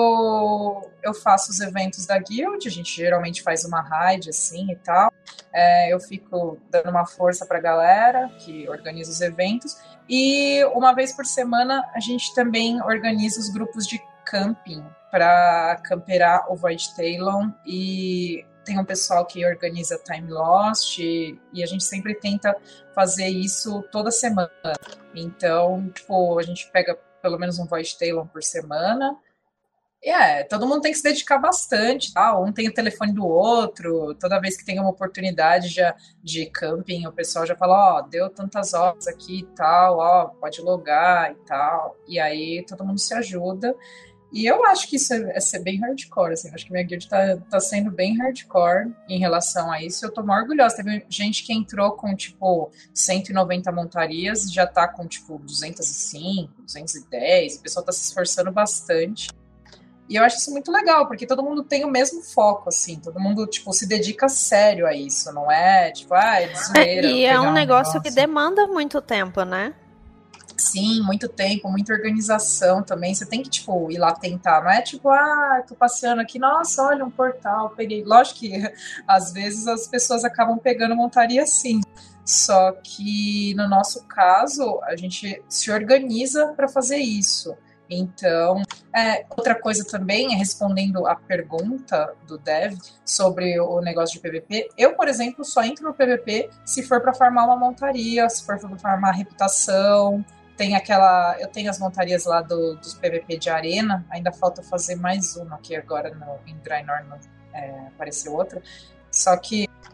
eu, eu faço os eventos da guild, a gente geralmente faz uma raid assim e tal, é, eu fico dando uma força pra galera que organiza os eventos, e uma vez por semana a gente também organiza os grupos de camping para camperar o Void Talon, e tem um pessoal que organiza Time Lost, e, e a gente sempre tenta fazer isso toda semana. Então, tipo, a gente pega pelo menos um Void Talon por semana. E é, todo mundo tem que se dedicar bastante, tá? Um tem o telefone do outro, toda vez que tem uma oportunidade de, de camping, o pessoal já fala, ó, deu tantas horas aqui e tal, ó, pode logar e tal. E aí todo mundo se ajuda. E eu acho que isso é, é ser bem hardcore, assim, acho que minha guild tá, tá sendo bem hardcore em relação a isso, eu tô mó orgulhosa, teve gente que entrou com, tipo, cento e noventa montarias, já tá com, tipo, duzentos e cinco, duzentos e dez, o pessoal tá se esforçando bastante, e eu acho isso muito legal, porque todo mundo tem o mesmo foco, assim, todo mundo, tipo, se dedica sério a isso, não é, tipo, ah, é de zoeira. É, e é pegar um negócio, negócio que demanda muito tempo, né? Sim, muito tempo, muita organização também. Você tem que, tipo, ir lá tentar. Não é tipo, ah, tô passeando aqui, nossa, olha um portal, peguei. Lógico que, às vezes, as pessoas acabam pegando montaria sim. Só que, no nosso caso, a gente se organiza para fazer isso. Então, é, outra coisa também, respondendo a pergunta do Dev sobre o negócio de P V P, eu, por exemplo, só entro no P V P se for para farmar uma montaria, se for para farmar reputação. Tem aquela. Eu tenho as montarias lá do, dos P V P de arena, ainda falta fazer mais uma, que agora no, em Draenor não é, apareceu outra. Só que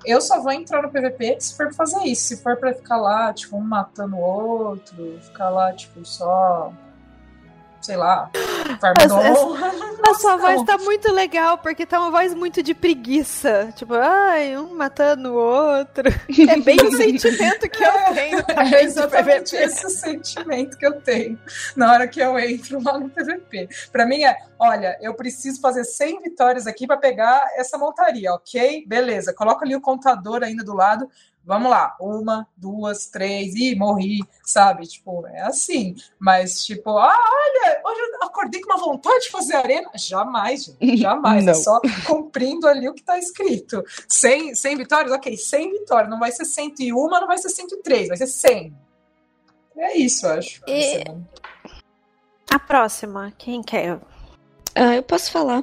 eu só vou entrar no P V P se for pra fazer isso. Se for pra ficar lá, tipo, um matando o outro, ficar lá, tipo, só... sei lá, farmador. A sua voz tá muito legal, porque tá uma voz muito de preguiça. Tipo, ai, um matando o outro. É bem o sentimento que eu tenho. É exatamente esse o sentimento que eu tenho na hora que eu entro lá no P V P. Pra mim é, olha, eu preciso fazer cem vitórias aqui pra pegar essa montaria, ok? Beleza, coloca ali o contador ainda do lado. Vamos lá, uma, duas, três, ih, morri, sabe? Tipo, é assim. Mas, tipo, ah, olha, hoje eu acordei com uma vontade de fazer arena. Jamais, gente, jamais. É só cumprindo ali o que tá escrito. cem, cem vitórias? Ok, cem vitórias. Não vai ser cento e um, não vai ser cento e três, vai ser cem. É isso, eu acho. E... a próxima, quem quer? Ah, eu posso falar.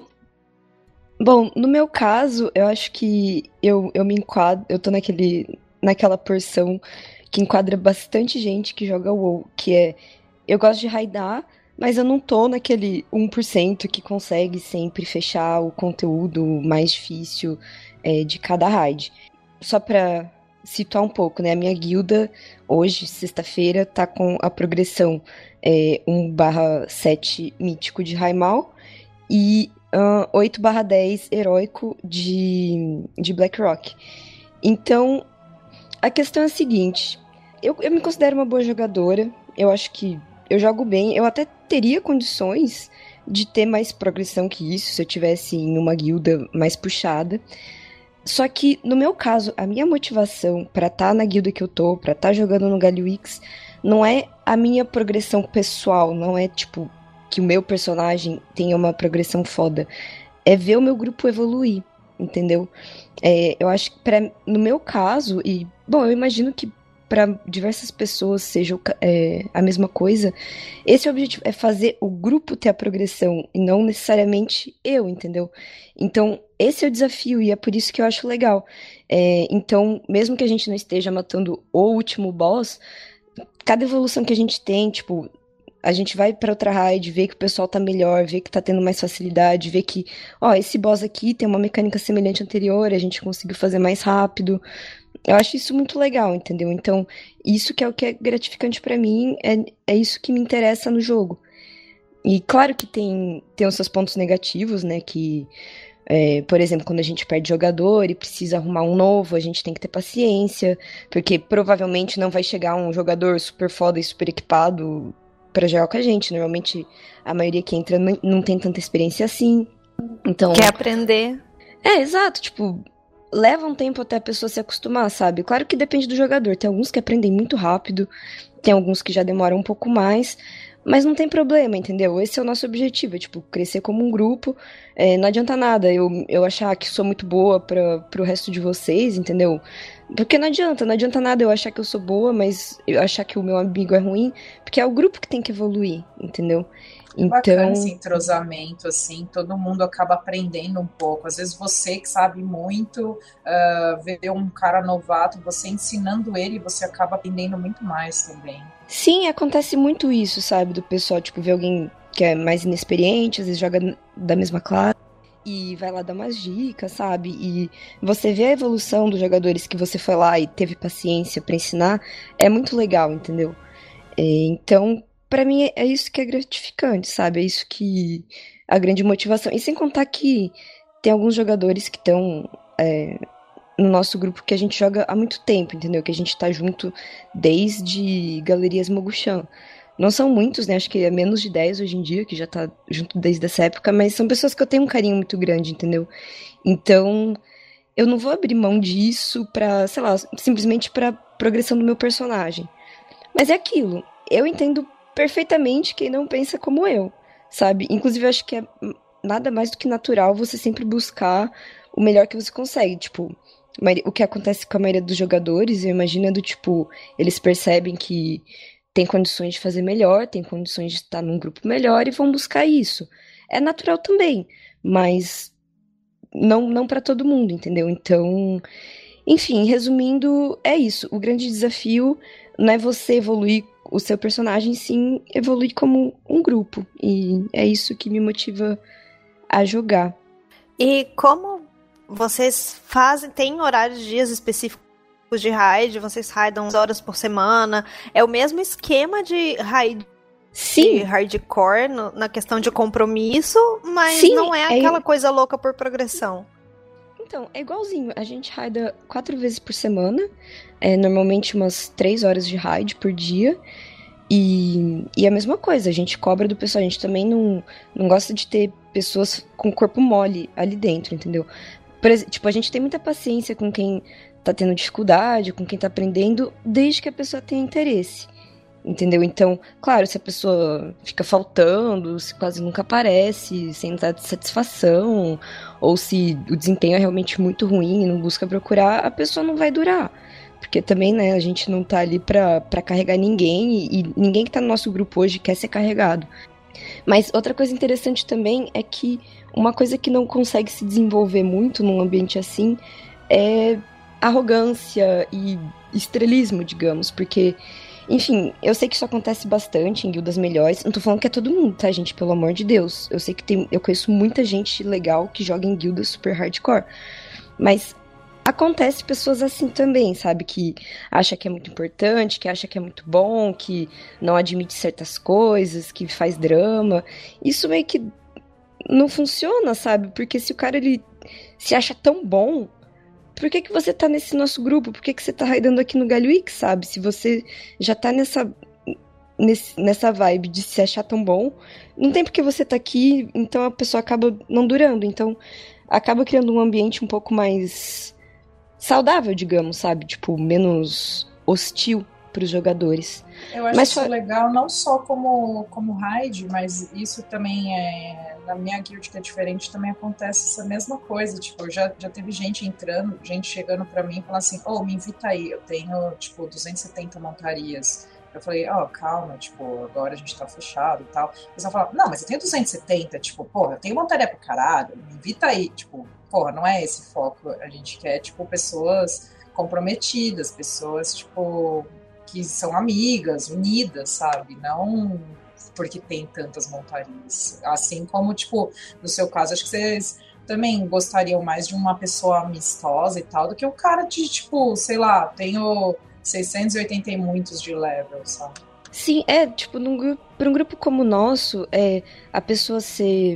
Bom, no meu caso, eu acho que eu, eu me enquadro, eu tô naquele, naquela porção que enquadra bastante gente que joga WoW, que é, eu gosto de raidar, mas eu não tô naquele um por cento que consegue sempre fechar o conteúdo mais difícil é, de cada raid. Só pra situar um pouco, né, a minha guilda, hoje, sexta-feira, tá com a progressão é, um barra sete mítico de Raimal e Uh, oito barra dez heróico de, de Blackrock. Então, a questão é a seguinte, eu, eu me considero uma boa jogadora, eu acho que eu jogo bem, eu até teria condições de ter mais progressão que isso, se eu tivesse em uma guilda mais puxada. Só que, no meu caso, a minha motivação pra estar na guilda que eu tô, pra estar jogando no Galio-X, não é a minha progressão pessoal, não é, tipo, que o meu personagem tenha uma progressão foda. É ver o meu grupo evoluir, entendeu? É, eu acho que pra, no meu caso, e, bom, eu imagino que para diversas pessoas seja é, a mesma coisa, esse objetivo é fazer o grupo ter a progressão e não necessariamente eu, entendeu? Então, esse é o desafio e é por isso que eu acho legal. É, então, mesmo que a gente não esteja matando o último boss, cada evolução que a gente tem, tipo, a gente vai pra outra raid, vê que o pessoal tá melhor, vê que tá tendo mais facilidade, vê que, ó, esse boss aqui tem uma mecânica semelhante à anterior, a gente conseguiu fazer mais rápido. Eu acho isso muito legal, entendeu? Então, isso que é o que é gratificante pra mim, é, é isso que me interessa no jogo. E claro que tem, tem os seus pontos negativos, né, que, é, por exemplo, quando a gente perde jogador e precisa arrumar um novo, a gente tem que ter paciência, porque provavelmente não vai chegar um jogador super foda e super equipado pra jogar com a gente. Normalmente, a maioria que entra não, não tem tanta experiência assim. Então, quer aprender. É, exato. Tipo, leva um tempo até a pessoa se acostumar, sabe? Claro que depende do jogador. Tem alguns que aprendem muito rápido, tem alguns que já demoram um pouco mais, mas não tem problema, entendeu? Esse é o nosso objetivo, é, tipo, crescer como um grupo. É, não adianta nada eu, eu achar que sou muito boa pra, pro resto de vocês, entendeu? Porque não adianta, não adianta nada eu achar que eu sou boa, mas eu achar que o meu amigo é ruim, porque é o grupo que tem que evoluir, entendeu? Então... bacana esse entrosamento, assim, todo mundo acaba aprendendo um pouco. Às vezes você que sabe muito, uh, vê um cara novato, você ensinando ele, você acaba aprendendo muito mais também. Sim, acontece muito isso, sabe, do pessoal, tipo, ver alguém que é mais inexperiente, às vezes joga da mesma classe, e vai lá dar umas dicas, sabe? E você vê a evolução dos jogadores que você foi lá e teve paciência pra ensinar, é muito legal, entendeu? É, então, pra mim é isso que é gratificante, sabe? É isso que a grande motivação. E sem contar que tem alguns jogadores que estão é, no nosso grupo que a gente joga há muito tempo, entendeu? Que a gente tá junto desde Galerias Moguchan. Não são muitos, né? Acho que é menos de dez hoje em dia, que já tá junto desde essa época, mas são pessoas que eu tenho um carinho muito grande, entendeu? Então, eu não vou abrir mão disso pra, sei lá, simplesmente pra progressão do meu personagem. Mas é aquilo, eu entendo perfeitamente quem não pensa como eu, sabe? Inclusive, eu acho que é nada mais do que natural você sempre buscar o melhor que você consegue, tipo... o que acontece com a maioria dos jogadores, eu imagino, é do tipo, eles percebem que tem condições de fazer melhor, tem condições de estar num grupo melhor e vão buscar isso. É natural também, mas não, não para todo mundo, entendeu? Então, enfim, resumindo, é isso. O grande desafio não é você evoluir o seu personagem, sim evoluir como um grupo. E é isso que me motiva a jogar. E como vocês fazem, tem horários, dias específicos de raid, vocês raidam horas por semana, é o mesmo esquema de raid Sim. de hardcore no, na questão de compromisso, mas Sim, não é aquela é... coisa louca por progressão. Então, é igualzinho, a gente raida quatro vezes por semana, é normalmente umas três horas de raid por dia, e, e a mesma coisa, a gente cobra do pessoal, a gente também não, não gosta de ter pessoas com corpo mole ali dentro, entendeu? Por exemplo, tipo, a gente tem muita paciência com quem tá tendo dificuldade, com quem tá aprendendo, desde que a pessoa tenha interesse, entendeu? Então, claro, se a pessoa fica faltando, se quase nunca aparece, sem dar satisfação, ou se o desempenho é realmente muito ruim e não busca procurar, a pessoa não vai durar. Porque também, né, a gente não tá ali pra, pra carregar ninguém, e, e ninguém que tá no nosso grupo hoje quer ser carregado. Mas outra coisa interessante também é que uma coisa que não consegue se desenvolver muito num ambiente assim é arrogância e estrelismo, digamos, porque, enfim, eu sei que isso acontece bastante em guildas melhores, não tô falando que é todo mundo, tá, gente, pelo amor de Deus, eu sei que tem, eu conheço muita gente legal que joga em guildas super hardcore, mas acontece pessoas assim também, sabe, que acha que é muito importante, que acha que é muito bom, que não admite certas coisas, que faz drama, isso meio que não funciona, sabe, porque se o cara, ele se acha tão bom, por que que você tá nesse nosso grupo? Por que que você tá raidando aqui no Galhoix, sabe? Se você já tá nessa, nesse, nessa vibe de se achar tão bom, não tem por que você tá aqui, então a pessoa acaba não durando. Então, acaba criando um ambiente um pouco mais saudável, digamos, sabe? Tipo, menos hostil pros jogadores. Eu acho mas isso só... legal, não só como, como raid, mas isso também é... Na minha guild, que é diferente, também acontece essa mesma coisa. Tipo, já, já teve gente entrando, gente chegando pra mim e falando assim, ô, oh, me invita aí, eu tenho, tipo, duzentas e setenta montarias. Eu falei, ó, oh, calma, tipo, agora a gente tá fechado e tal. O pessoal fala, não, mas eu tenho duzentas e setenta, tipo, porra, eu tenho montaria pra caralho, me invita aí. Tipo, porra, não é esse foco. A gente quer, tipo, pessoas comprometidas, pessoas, tipo, que são amigas, unidas, sabe? Não... porque tem tantas montarias. Assim como, tipo, no seu caso, acho que vocês também gostariam mais de uma pessoa amistosa e tal, do que o cara de, tipo, sei lá, tenho seiscentos e oitenta e muitos de level, sabe? Sim, é, tipo, num grupo, para um grupo como o nosso, é, a pessoa ser,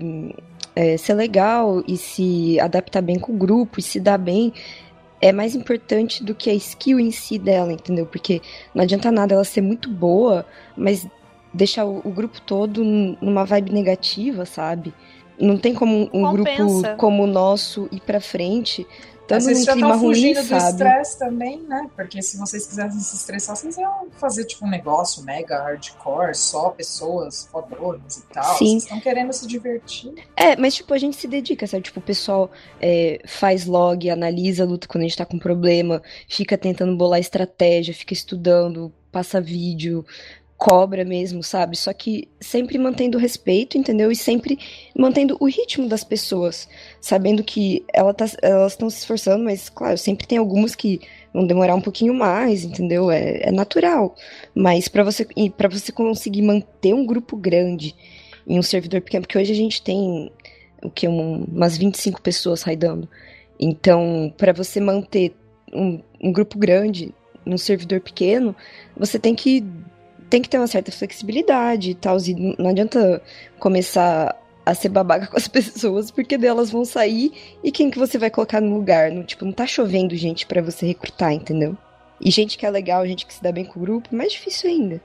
é, ser legal e se adaptar bem com o grupo e se dar bem é mais importante do que a skill em si dela, entendeu? Porque não adianta nada ela ser muito boa, mas deixar o, o grupo todo numa vibe negativa, sabe? Não tem como um Compensa. grupo como o nosso ir pra frente, estando num já clima estão ruim, fugindo sabe? do estresse também, né? Porque se vocês quisessem se estressar, vocês iam fazer tipo um negócio mega hardcore, só pessoas fodonas e tal. Sim. Vocês estão querendo se divertir. É, mas tipo, a gente se dedica, sabe? Tipo, o pessoal é, faz log, analisa a luta quando a gente tá com problema, fica tentando bolar estratégia, fica estudando, passa vídeo, cobra mesmo, sabe? Só que sempre mantendo o respeito, entendeu? E sempre mantendo o ritmo das pessoas, sabendo que ela tá, elas estão se esforçando, mas, claro, sempre tem algumas que vão demorar um pouquinho mais, entendeu? É, é natural. Mas para você, para você conseguir manter um grupo grande em um servidor pequeno, porque hoje a gente tem o que, um, umas vinte e cinco pessoas raidando. Então, para você manter um, um grupo grande num servidor pequeno, você tem que tem que ter uma certa flexibilidade e tal, e não adianta começar a ser babaca com as pessoas, porque delas vão sair, e quem que você vai colocar no lugar? Não, tipo, não tá chovendo gente pra você recrutar, entendeu? E gente que é legal, gente que se dá bem com o grupo, mais difícil ainda.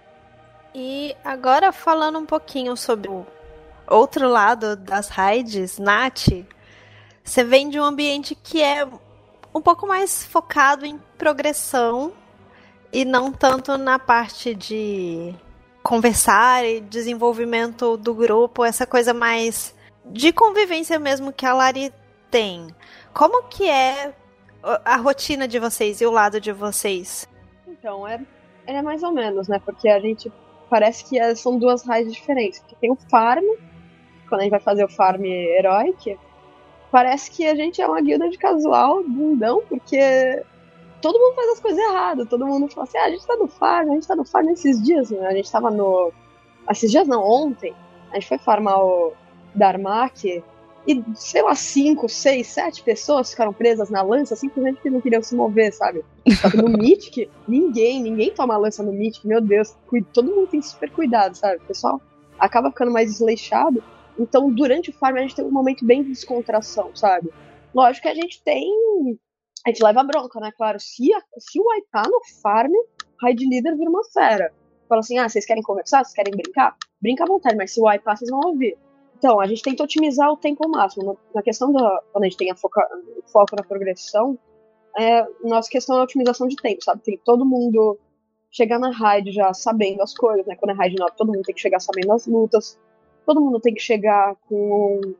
E agora falando um pouquinho sobre o outro lado das raids, Nath, você vem de um ambiente que é um pouco mais focado em progressão, e não tanto na parte de conversar e desenvolvimento do grupo, essa coisa mais de convivência mesmo que a Lari tem. Como que é a rotina de vocês e o lado de vocês? Então, é, é mais ou menos, né? Porque a gente parece que é, são duas raids diferentes. Porque tem o farm, quando a gente vai fazer o farm heroic, parece que a gente é uma guilda de casual, bundão, porque todo mundo faz as coisas erradas, todo mundo fala assim, ah, a gente tá no farm, a gente tá no farm esses dias, né? A gente tava no... Esses dias não, ontem, a gente foi farmar o Darmak E, sei lá, cinco, seis, sete pessoas ficaram presas na lança simplesmente porque não queriam se mover, sabe? Só que no Mythic, ninguém, ninguém toma lança no Mythic, meu Deus, todo mundo tem super cuidado, sabe? O pessoal acaba ficando mais desleixado. Então, durante o farm, a gente tem um momento bem de descontração, sabe? Lógico que a gente tem... A gente leva bronca, né? Claro, se, a, se o wipear no farm, raid leader vira uma fera. Fala assim, ah, vocês querem conversar? Vocês querem brincar? Brinca à vontade, mas se o wipear, vocês vão ouvir. Então, a gente tenta otimizar o tempo ao máximo. Na questão da... Quando a gente tem a foca, o foco na progressão, é, nossa questão é a otimização de tempo, sabe? Tem todo mundo chegar na raid já sabendo as coisas, né? Quando é raid nova, todo mundo tem que chegar sabendo as lutas. Todo mundo tem que chegar com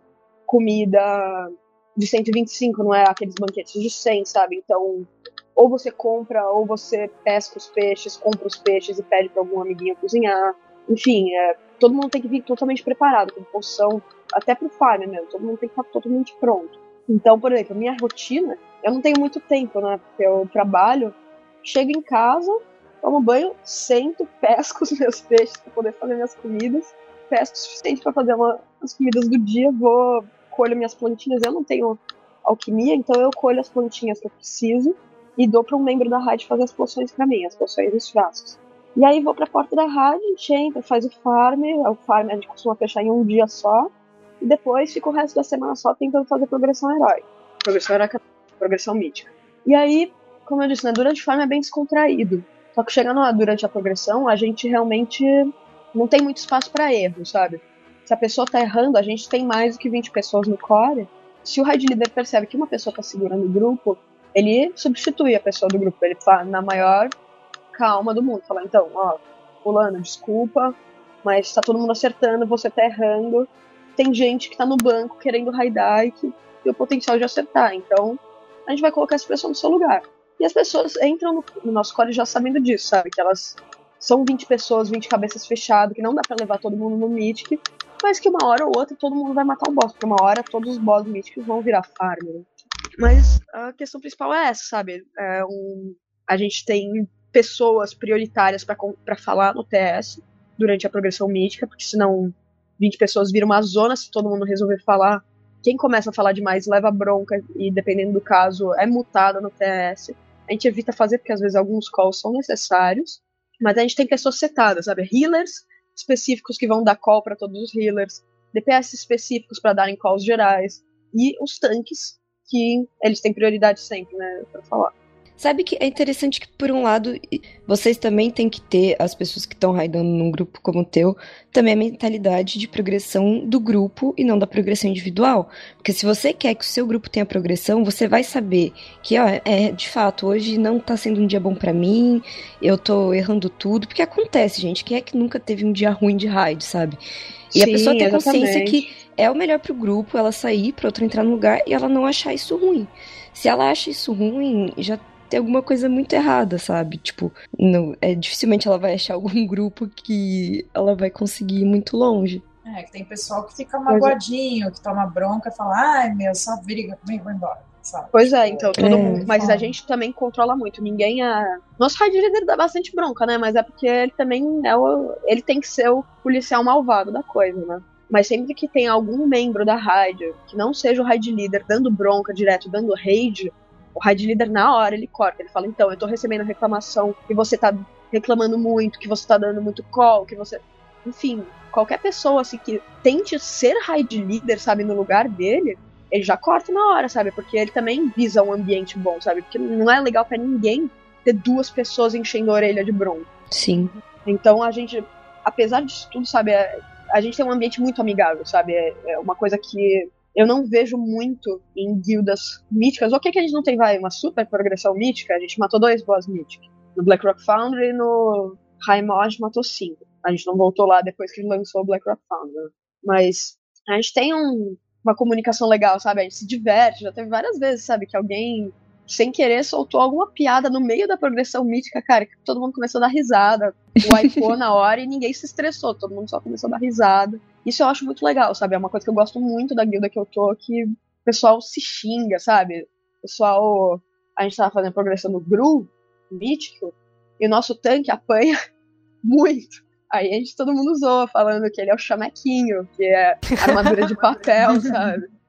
comida de cento e vinte e cinco, não é aqueles banquetes de cem, sabe? Então, ou você compra, ou você pesca os peixes, compra os peixes e pede para algum amiguinho cozinhar. Enfim, é, todo mundo tem que vir totalmente preparado, com poção, até pro farm mesmo, todo mundo tem que estar totalmente pronto. Então, por exemplo, minha rotina, eu não tenho muito tempo, né? Porque eu trabalho, chego em casa, tomo banho, sento, pesco os meus peixes para poder fazer minhas comidas, pesco o suficiente para fazer uma, as comidas do dia, vou, colho minhas plantinhas, eu não tenho alquimia, então eu colho as plantinhas que eu preciso e dou para um membro da raid fazer as poções para mim, as poções dos frascos. E aí vou pra porta da raid, a gente entra, faz o farm, o farm a gente costuma fechar em um dia só, e depois fica o resto da semana só tentando fazer progressão herói. Progressão heróica, progressão mítica. E aí, como eu disse, né, durante o farm é bem descontraído. Só que chegando lá durante a progressão, a gente realmente não tem muito espaço pra erro, sabe? Se a pessoa tá errando, a gente tem mais do que vinte pessoas no core. Se o raid leader percebe que uma pessoa tá segurando o grupo, ele substitui a pessoa do grupo. Ele fala na maior calma do mundo. Fala, então, ó, fulano, desculpa, mas tá todo mundo acertando, você tá errando. Tem gente que tá no banco querendo raidar e que tem o potencial de acertar. Então, a gente vai colocar essa pessoa no seu lugar. E as pessoas entram no, no nosso core já sabendo disso, sabe? Que elas são vinte pessoas, vinte cabeças fechadas, que não dá pra levar todo mundo no Mythic, mas que uma hora ou outra todo mundo vai matar um boss. Porque uma hora todos os boss Mythics vão virar farm, né? Mas a questão principal é essa, sabe? É um, a gente tem pessoas prioritárias para falar no T S durante a progressão mítica, porque senão vinte pessoas viram uma zona se todo mundo resolver falar. Quem começa a falar demais leva bronca e, dependendo do caso, é multada no T S. A gente evita fazer, porque às vezes alguns calls são necessários, mas a gente tem pessoas setadas, sabe? Healers específicos que vão dar call para todos os healers, D P S específicos para darem calls gerais, e os tanques, que eles têm prioridade sempre, né, pra falar. Sabe que é interessante que, por um lado, vocês também têm que ter, as pessoas que estão raidando num grupo como o teu, também a mentalidade de progressão do grupo e não da progressão individual. Porque se você quer que o seu grupo tenha progressão, você vai saber que, ó, é, de fato, hoje não tá sendo um dia bom pra mim, eu tô errando tudo, porque acontece, gente, quem é que nunca teve um dia ruim de raid, sabe? E Sim, a pessoa ter consciência que é o melhor pro grupo, ela sair pra outro entrar no lugar e ela não achar isso ruim. Se ela acha isso ruim, já tem alguma coisa muito errada, sabe? Tipo, não, é, dificilmente ela vai achar algum grupo que ela vai conseguir ir muito longe. É, que tem pessoal que fica magoadinho, que toma bronca e fala, ai meu, só briga, vem, vou embora. Sabe? Pois é, então, todo é, mundo. Mas a gente também controla muito. Ninguém é. Nosso raid leader dá bastante bronca, né? Mas é porque ele também é o. Ele tem que ser o policial malvado da coisa, né? Mas sempre que tem algum membro da raid que não seja o raid leader dando bronca direto, dando raid, o raid leader na hora ele corta. Ele fala, então, eu tô recebendo reclamação que você tá reclamando muito, que você tá dando muito call, que você. Enfim, qualquer pessoa assim que tente ser raid leader, sabe, no lugar dele, ele já corta na hora, sabe? Porque ele também visa um ambiente bom, sabe? Porque não é legal pra ninguém ter duas pessoas enchendo a orelha de bronca. Sim. Então a gente, apesar disso tudo, sabe? A gente tem um ambiente muito amigável, sabe? É uma coisa que eu não vejo muito em guildas míticas. O que é que a gente não tem, vai? Uma super progressão mítica? A gente matou dois boss míticos. No Blackrock Foundry e no High Mod matou cinco. A gente não voltou lá depois que lançou o Blackrock Foundry. Mas a gente tem um... uma comunicação legal, sabe? A gente se diverte, já teve várias vezes, sabe? Que alguém, sem querer, soltou alguma piada no meio da progressão mítica, cara, que todo mundo começou a dar risada, wipou na hora e ninguém se estressou, todo mundo só começou a dar risada. Isso eu acho muito legal, sabe? É uma coisa que eu gosto muito da guilda que eu tô, que o pessoal se xinga, sabe? O pessoal... A gente tava fazendo progressão no Gru, mítico, e o nosso tanque apanha muito. Aí a gente, todo mundo zoa, falando que ele é o chamequinho, que é armadura de papel, sabe?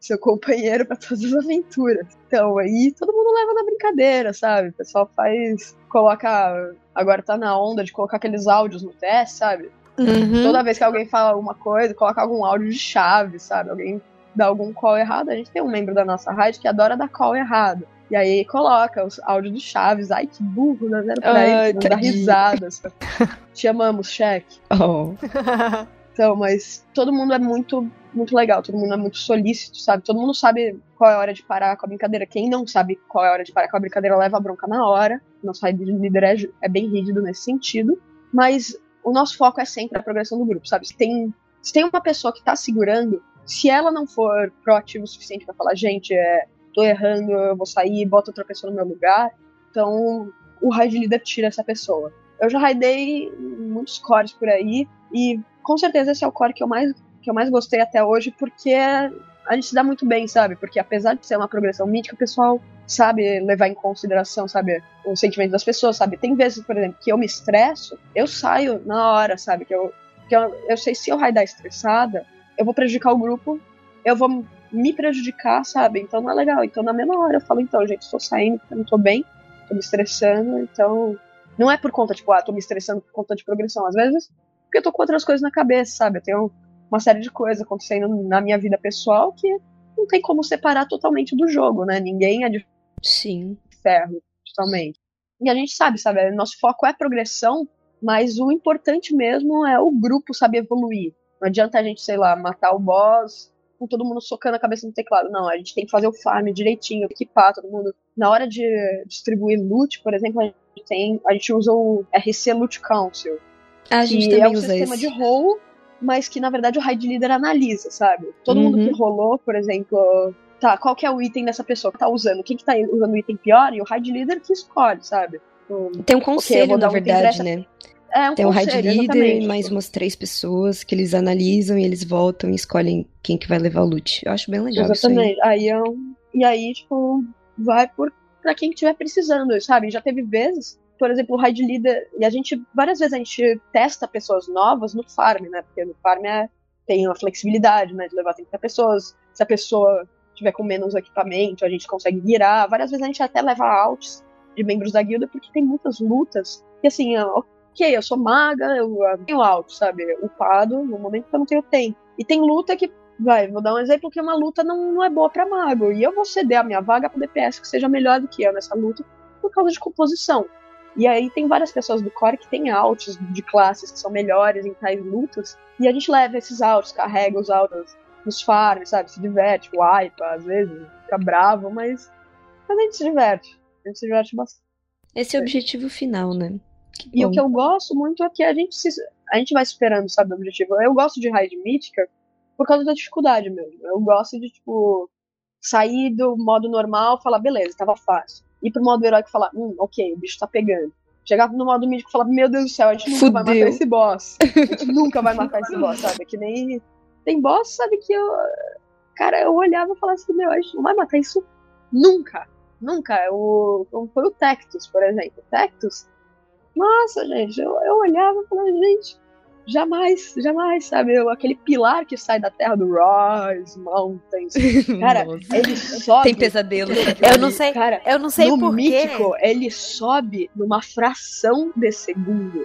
seu companheiro pra todas as aventuras. Então, aí todo mundo leva na brincadeira, sabe? O pessoal faz, coloca, agora tá na onda de colocar aqueles áudios no teste, sabe? Uhum. Toda vez que alguém fala alguma coisa, coloca algum áudio de chave, sabe? Alguém dá algum call errado, a gente tem um membro da nossa raid que adora dar call errado. E aí coloca os áudios de chaves. Ai, que burro, né? Zero pra Ai, ele, não dá risadas. Te amamos, cheque. Oh. Então, mas todo mundo é muito, muito legal, todo mundo é muito solícito, sabe? Todo mundo sabe qual é a hora de parar com a brincadeira. Quem não sabe qual é a hora de parar com a brincadeira leva a bronca na hora. Nosso raid líder é, é bem rígido nesse sentido. Mas o nosso foco é sempre a progressão do grupo, sabe? Se tem, se tem uma pessoa que tá segurando, se ela não for proativa o suficiente pra falar, gente, é, tô errando, eu vou sair, bota outra pessoa no meu lugar, então o raid líder tira essa pessoa. Eu já raidei muitos cores por aí, e com certeza esse é o core que eu mais, que eu mais gostei até hoje, porque a gente se dá muito bem, sabe? Porque apesar de ser uma progressão mítica, o pessoal sabe levar em consideração, sabe, o sentimento das pessoas, sabe? Tem vezes, por exemplo, que eu me estresso, eu saio na hora, sabe? Que eu, que eu, eu sei se eu raidar estressada, eu vou prejudicar o grupo, eu vou me prejudicar, sabe? Então não é legal. Então na mesma hora eu falo, então, gente, estou saindo, eu não tô bem, tô me estressando, então não é por conta, tipo, ah, tô me estressando por conta de progressão. Às vezes, porque eu tô com outras coisas na cabeça, sabe? Eu tenho uma série de coisas acontecendo na minha vida pessoal que não tem como separar totalmente do jogo, né? Ninguém é de Sim. ferro, totalmente. E a gente sabe, sabe? Nosso foco é progressão, mas o importante mesmo é o grupo saber evoluir. Não adianta a gente, sei lá, matar o boss com todo mundo socando a cabeça no teclado. Não, a gente tem que fazer o farm direitinho, equipar todo mundo. Na hora de distribuir loot, por exemplo, a gente, tem, a gente usa o R C Loot Council. A gente que também é um usa sistema esse. de roll, mas que na verdade o raid leader analisa, sabe? Todo Uhum. mundo que rolou, por exemplo, tá, qual que é o item dessa pessoa que tá usando? Quem que tá usando o item pior? E o raid leader que escolhe, sabe? Então, Tem um ok, eu conselho, vou na dar um item pra verdade, essa- né? É um Tem um raid conselho, líder exatamente. e mais umas três pessoas que eles analisam e eles voltam e escolhem quem que vai levar o loot. Eu acho bem legal Exatamente. Aí eu, e aí, tipo, vai por, pra quem estiver precisando, sabe? Já teve vezes, por exemplo, o raid leader, e a gente, várias vezes a gente testa pessoas novas no farm, né? Porque no farm é, tem a flexibilidade, né? De levar trinta pessoas. Se a pessoa tiver com menos equipamento, a gente consegue virar. Várias vezes a gente até leva outs de membros da guilda, porque tem muitas lutas. E assim, ok, eu sou maga, eu tenho alto, sabe? Upado, no momento que eu não tenho tempo. E tem luta que, vai, vou dar um exemplo que uma luta não, não é boa pra mago. E eu vou ceder a minha vaga pro D P S que seja melhor do que eu nessa luta, por causa de composição. E aí tem várias pessoas do core que tem altos de classes que são melhores em tais lutas. E a gente leva esses altos, carrega os altos nos farms, sabe? Se diverte, wipe, às vezes, fica bravo, mas, mas a gente se diverte. A gente se diverte bastante. Esse é o objetivo final, né? Que E bom. o que eu gosto muito é que a gente, se, a gente vai superando, sabe, o objetivo. Eu gosto de raid mítica por causa da dificuldade mesmo. Eu gosto de, tipo, sair do modo normal e falar, beleza, tava fácil. Ir pro modo heróico e falar, hum, ok, o bicho tá pegando. Chegar no modo mítico e falar, meu Deus do céu, a gente nunca Fudeu. vai matar esse boss. A gente nunca vai matar esse boss, sabe? Que nem... Tem boss, sabe, que eu... Cara, eu olhava e falava assim, meu, a gente não vai matar isso nunca. Nunca. O... Foi o Tectus, por exemplo. O Tectus... Nossa, gente, eu, eu olhava e falava, gente, jamais, jamais, sabe? Eu, aquele pilar que sai da terra do Rise Mountains. Cara, Nossa. ele sobe. Tem pesadelo. Eu não sei, Cara, eu não sei no porquê. mítico, ele sobe numa fração de segundo.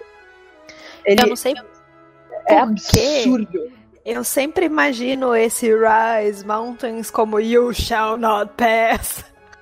Ele Eu não sei é por quê. absurdo. Eu sempre imagino esse Rise Mountains como You Shall Not Pass.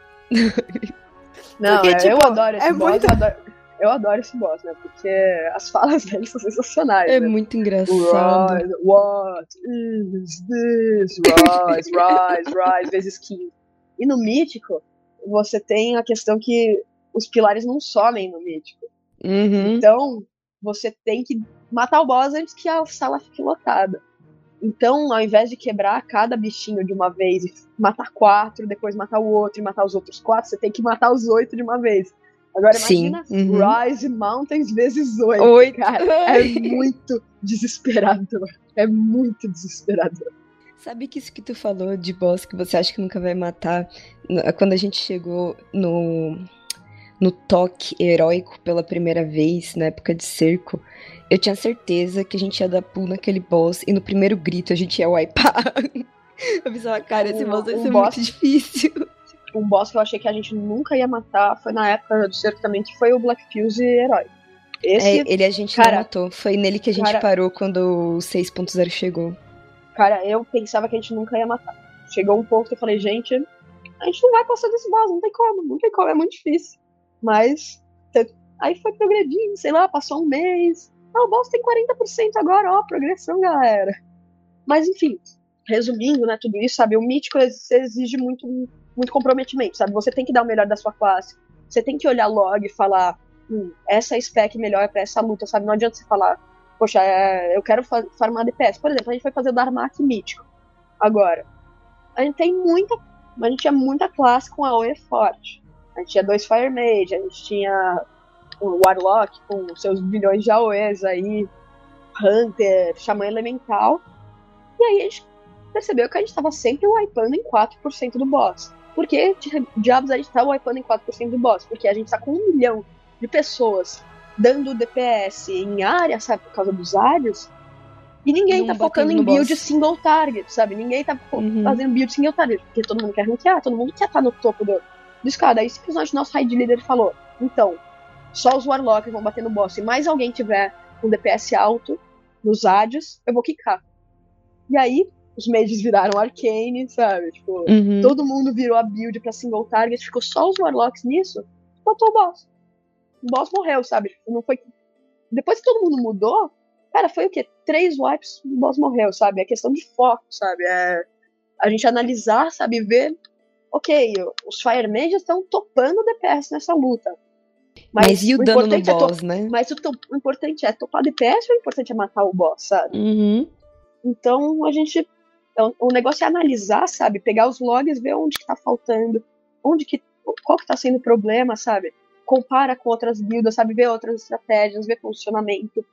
Não, Porque, é, tipo, eu adoro esse é boss. muito- Eu, adoro, eu adoro esse boss, né? Porque as falas dele são sensacionais. É né? muito O engraçado. Rise, what is this? Rise, rise, rise, vezes quinze. E no mítico, você tem a questão que os pilares não somem no mítico. Uhum. Então, você tem que matar o boss antes que a sala fique lotada. Então, ao invés de quebrar cada bichinho de uma vez e matar quatro, depois matar o outro e matar os outros quatro, você tem que matar os oito de uma vez. Agora Sim, imagina uhum. Rise Mountains vezes oito. Oito. Cara, é muito desesperador. É muito desesperador. Sabe que isso que tu falou de boss que você acha que nunca vai matar? N- Quando a gente chegou no, no toque heróico pela primeira vez, na época de cerco, eu tinha certeza que a gente ia dar pulo naquele boss e no primeiro grito a gente ia wipar. Eu pensava, cara, esse Um- boss vai um ser boss- muito difícil. Um boss que eu achei que a gente nunca ia matar foi na época do cerco também, que foi o Black Fuse Herói. Esse, É, ele a gente cara, não matou. Foi nele que a gente cara- parou quando o seis ponto zero chegou. cara, eu pensava que a gente nunca ia matar. Chegou um ponto que eu falei, gente, a gente não vai passar desse boss, não tem como, não tem como, é muito difícil. Mas, te- aí foi progredindo, sei lá, passou um mês. Ah, o boss tem quarenta por cento agora, ó, progressão, galera. Mas, enfim, resumindo, né, tudo isso, sabe, o mítico ex- exige muito, muito comprometimento, sabe? Você tem que dar o melhor da sua classe, você tem que olhar log e falar, hum, essa spec melhor pra essa luta, sabe? Não adianta você falar, poxa, é, eu quero fa- farmar D P S. Por exemplo, a gente foi fazer o Dharmak mítico. Agora, a gente tem muita, a gente tinha muita classe com A O E forte. A gente tinha dois Fire Mage, a gente tinha o Warlock com seus bilhões de A O Es aí, Hunter, Xamã Elemental. E aí a gente percebeu que a gente estava sempre wipando em quatro por cento do boss. Por que diabos a gente tá wipando em quatro por cento do boss? Porque a gente tá com um milhão de pessoas dando D P S em área, sabe, por causa dos áreos, e ninguém Não tá focando batendo em no build boss. single target, sabe? Ninguém tá fo- Uhum. fazendo build single target, porque todo mundo quer ranquear, todo mundo quer estar no topo do, do escada. Aí simplesmente o nosso raid leader falou, então, só os Warlocks vão bater no boss. Se mais alguém tiver um D P S alto nos ádios, eu vou quicar. E aí, os mages viraram Arcane, sabe? Tipo, Uhum. todo mundo virou a build pra single target, ficou só os Warlocks nisso, botou o boss. O boss morreu, sabe? Tipo, não foi... Depois que todo mundo mudou, cara, foi o quê? Três wipes, o boss morreu, sabe? É questão de foco, sabe? É a gente analisar, sabe? Ver, ok, os Fire Mages estão topando o D P S nessa luta. Mas, e o, dano no importante é boss, to- né? Mas o, to- o importante é topar D P S ou o importante é matar o boss, sabe? Uhum. Então a gente. O negócio é analisar, sabe? Pegar os logs, ver onde que tá faltando, onde que. Qual que tá sendo o problema, sabe? Compara com outras guildas, sabe? Ver outras estratégias, ver funcionamento.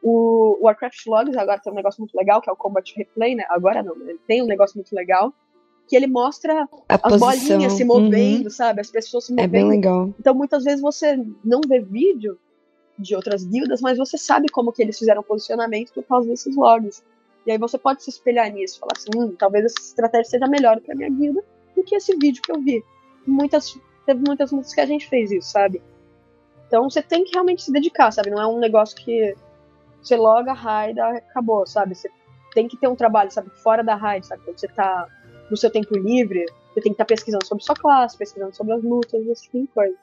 O Warcraft Logs agora tem um negócio muito legal, que é o Combat Replay, né? Agora não, ele tem um negócio muito legal, que ele mostra A as posição. bolinhas se movendo, sabe? As pessoas se Uhum. É movendo. bem legal. Então, muitas vezes você não vê vídeo de outras guildas, mas você sabe como que eles fizeram posicionamento por causa desses logs. E aí você pode se espelhar nisso, falar assim, hum, talvez essa estratégia seja melhor pra minha guilda do que esse vídeo que eu vi. Muitas, teve muitas lutas que a gente fez isso, sabe? Então você tem que realmente se dedicar, sabe? Não é um negócio que você loga, raida, acabou, sabe? Você tem que ter um trabalho, sabe? Fora da raid, sabe? Quando você tá no seu tempo livre, você tem que estar pesquisando sobre sua classe, pesquisando sobre as lutas, esse tipo de coisa.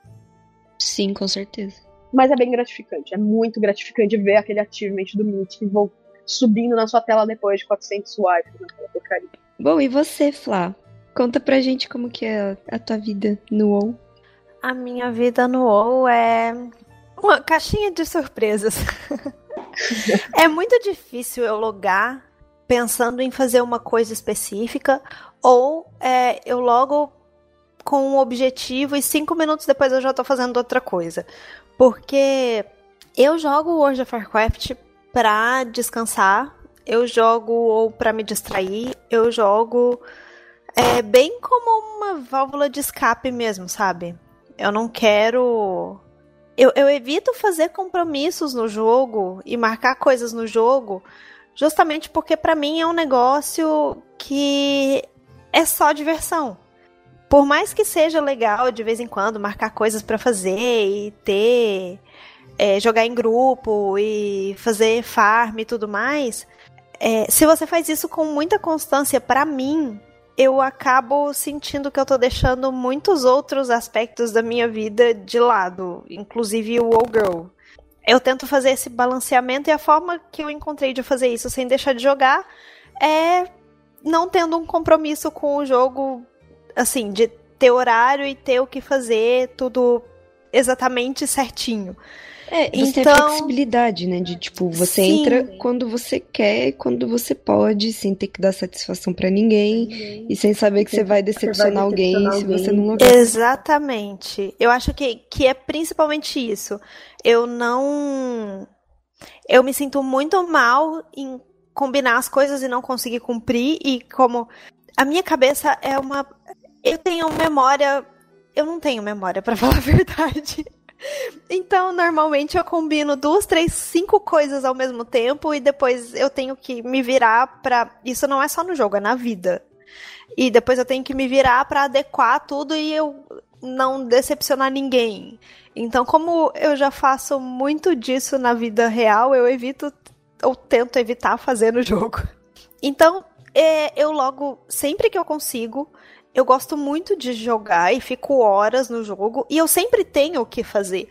Sim, com certeza. Mas é bem gratificante, é muito gratificante ver aquele achievement do Mythic vou subindo na sua tela depois de quatrocentos wipes naquela porcaria. Bom, e você, Flá? Conta pra gente como que é a tua vida no WoW. A minha vida no WoW é uma caixinha de surpresas. É muito difícil eu logar pensando em fazer uma coisa específica, ou é, eu logo com um objetivo e cinco minutos depois eu já tô fazendo outra coisa. Porque eu jogo World of Warcraft pra descansar, eu jogo ou pra me distrair, eu jogo é, bem como uma válvula de escape mesmo, sabe? Eu não quero... Eu, eu evito fazer compromissos no jogo e marcar coisas no jogo justamente porque pra mim é um negócio que é só diversão. Por mais que seja legal de vez em quando marcar coisas pra fazer e ter... É, jogar em grupo e fazer farm e tudo mais, é, se você faz isso com muita constância, pra mim, eu acabo sentindo que eu tô deixando muitos outros aspectos da minha vida de lado, inclusive o WoW Girl. Eu tento fazer esse balanceamento e a forma que eu encontrei de fazer isso sem deixar de jogar é não tendo um compromisso com o jogo, assim, de ter horário e ter o que fazer, tudo exatamente certinho. É, você Então- tem flexibilidade, né? De tipo, você Sim. entra quando você quer, quando você pode, sem ter que dar satisfação pra ninguém e sem saber que você vai decepcionar alguém se você não logar. Exatamente. Eu acho que, que é principalmente isso. Eu não... Eu me sinto muito mal em combinar as coisas e não conseguir cumprir. E como a minha cabeça é uma... Eu tenho memória... Eu não tenho memória, pra falar a verdade. Então, normalmente eu combino duas, três, cinco coisas ao mesmo tempo e depois eu tenho que me virar pra... Isso não é só no jogo, é na vida. E depois eu tenho que me virar pra adequar tudo e eu não decepcionar ninguém. Então, como eu já faço muito disso na vida real, eu evito, ou tento evitar fazer no jogo. Então, é, eu logo, sempre que eu consigo, eu gosto muito de jogar e fico horas no jogo. E eu sempre tenho o que fazer.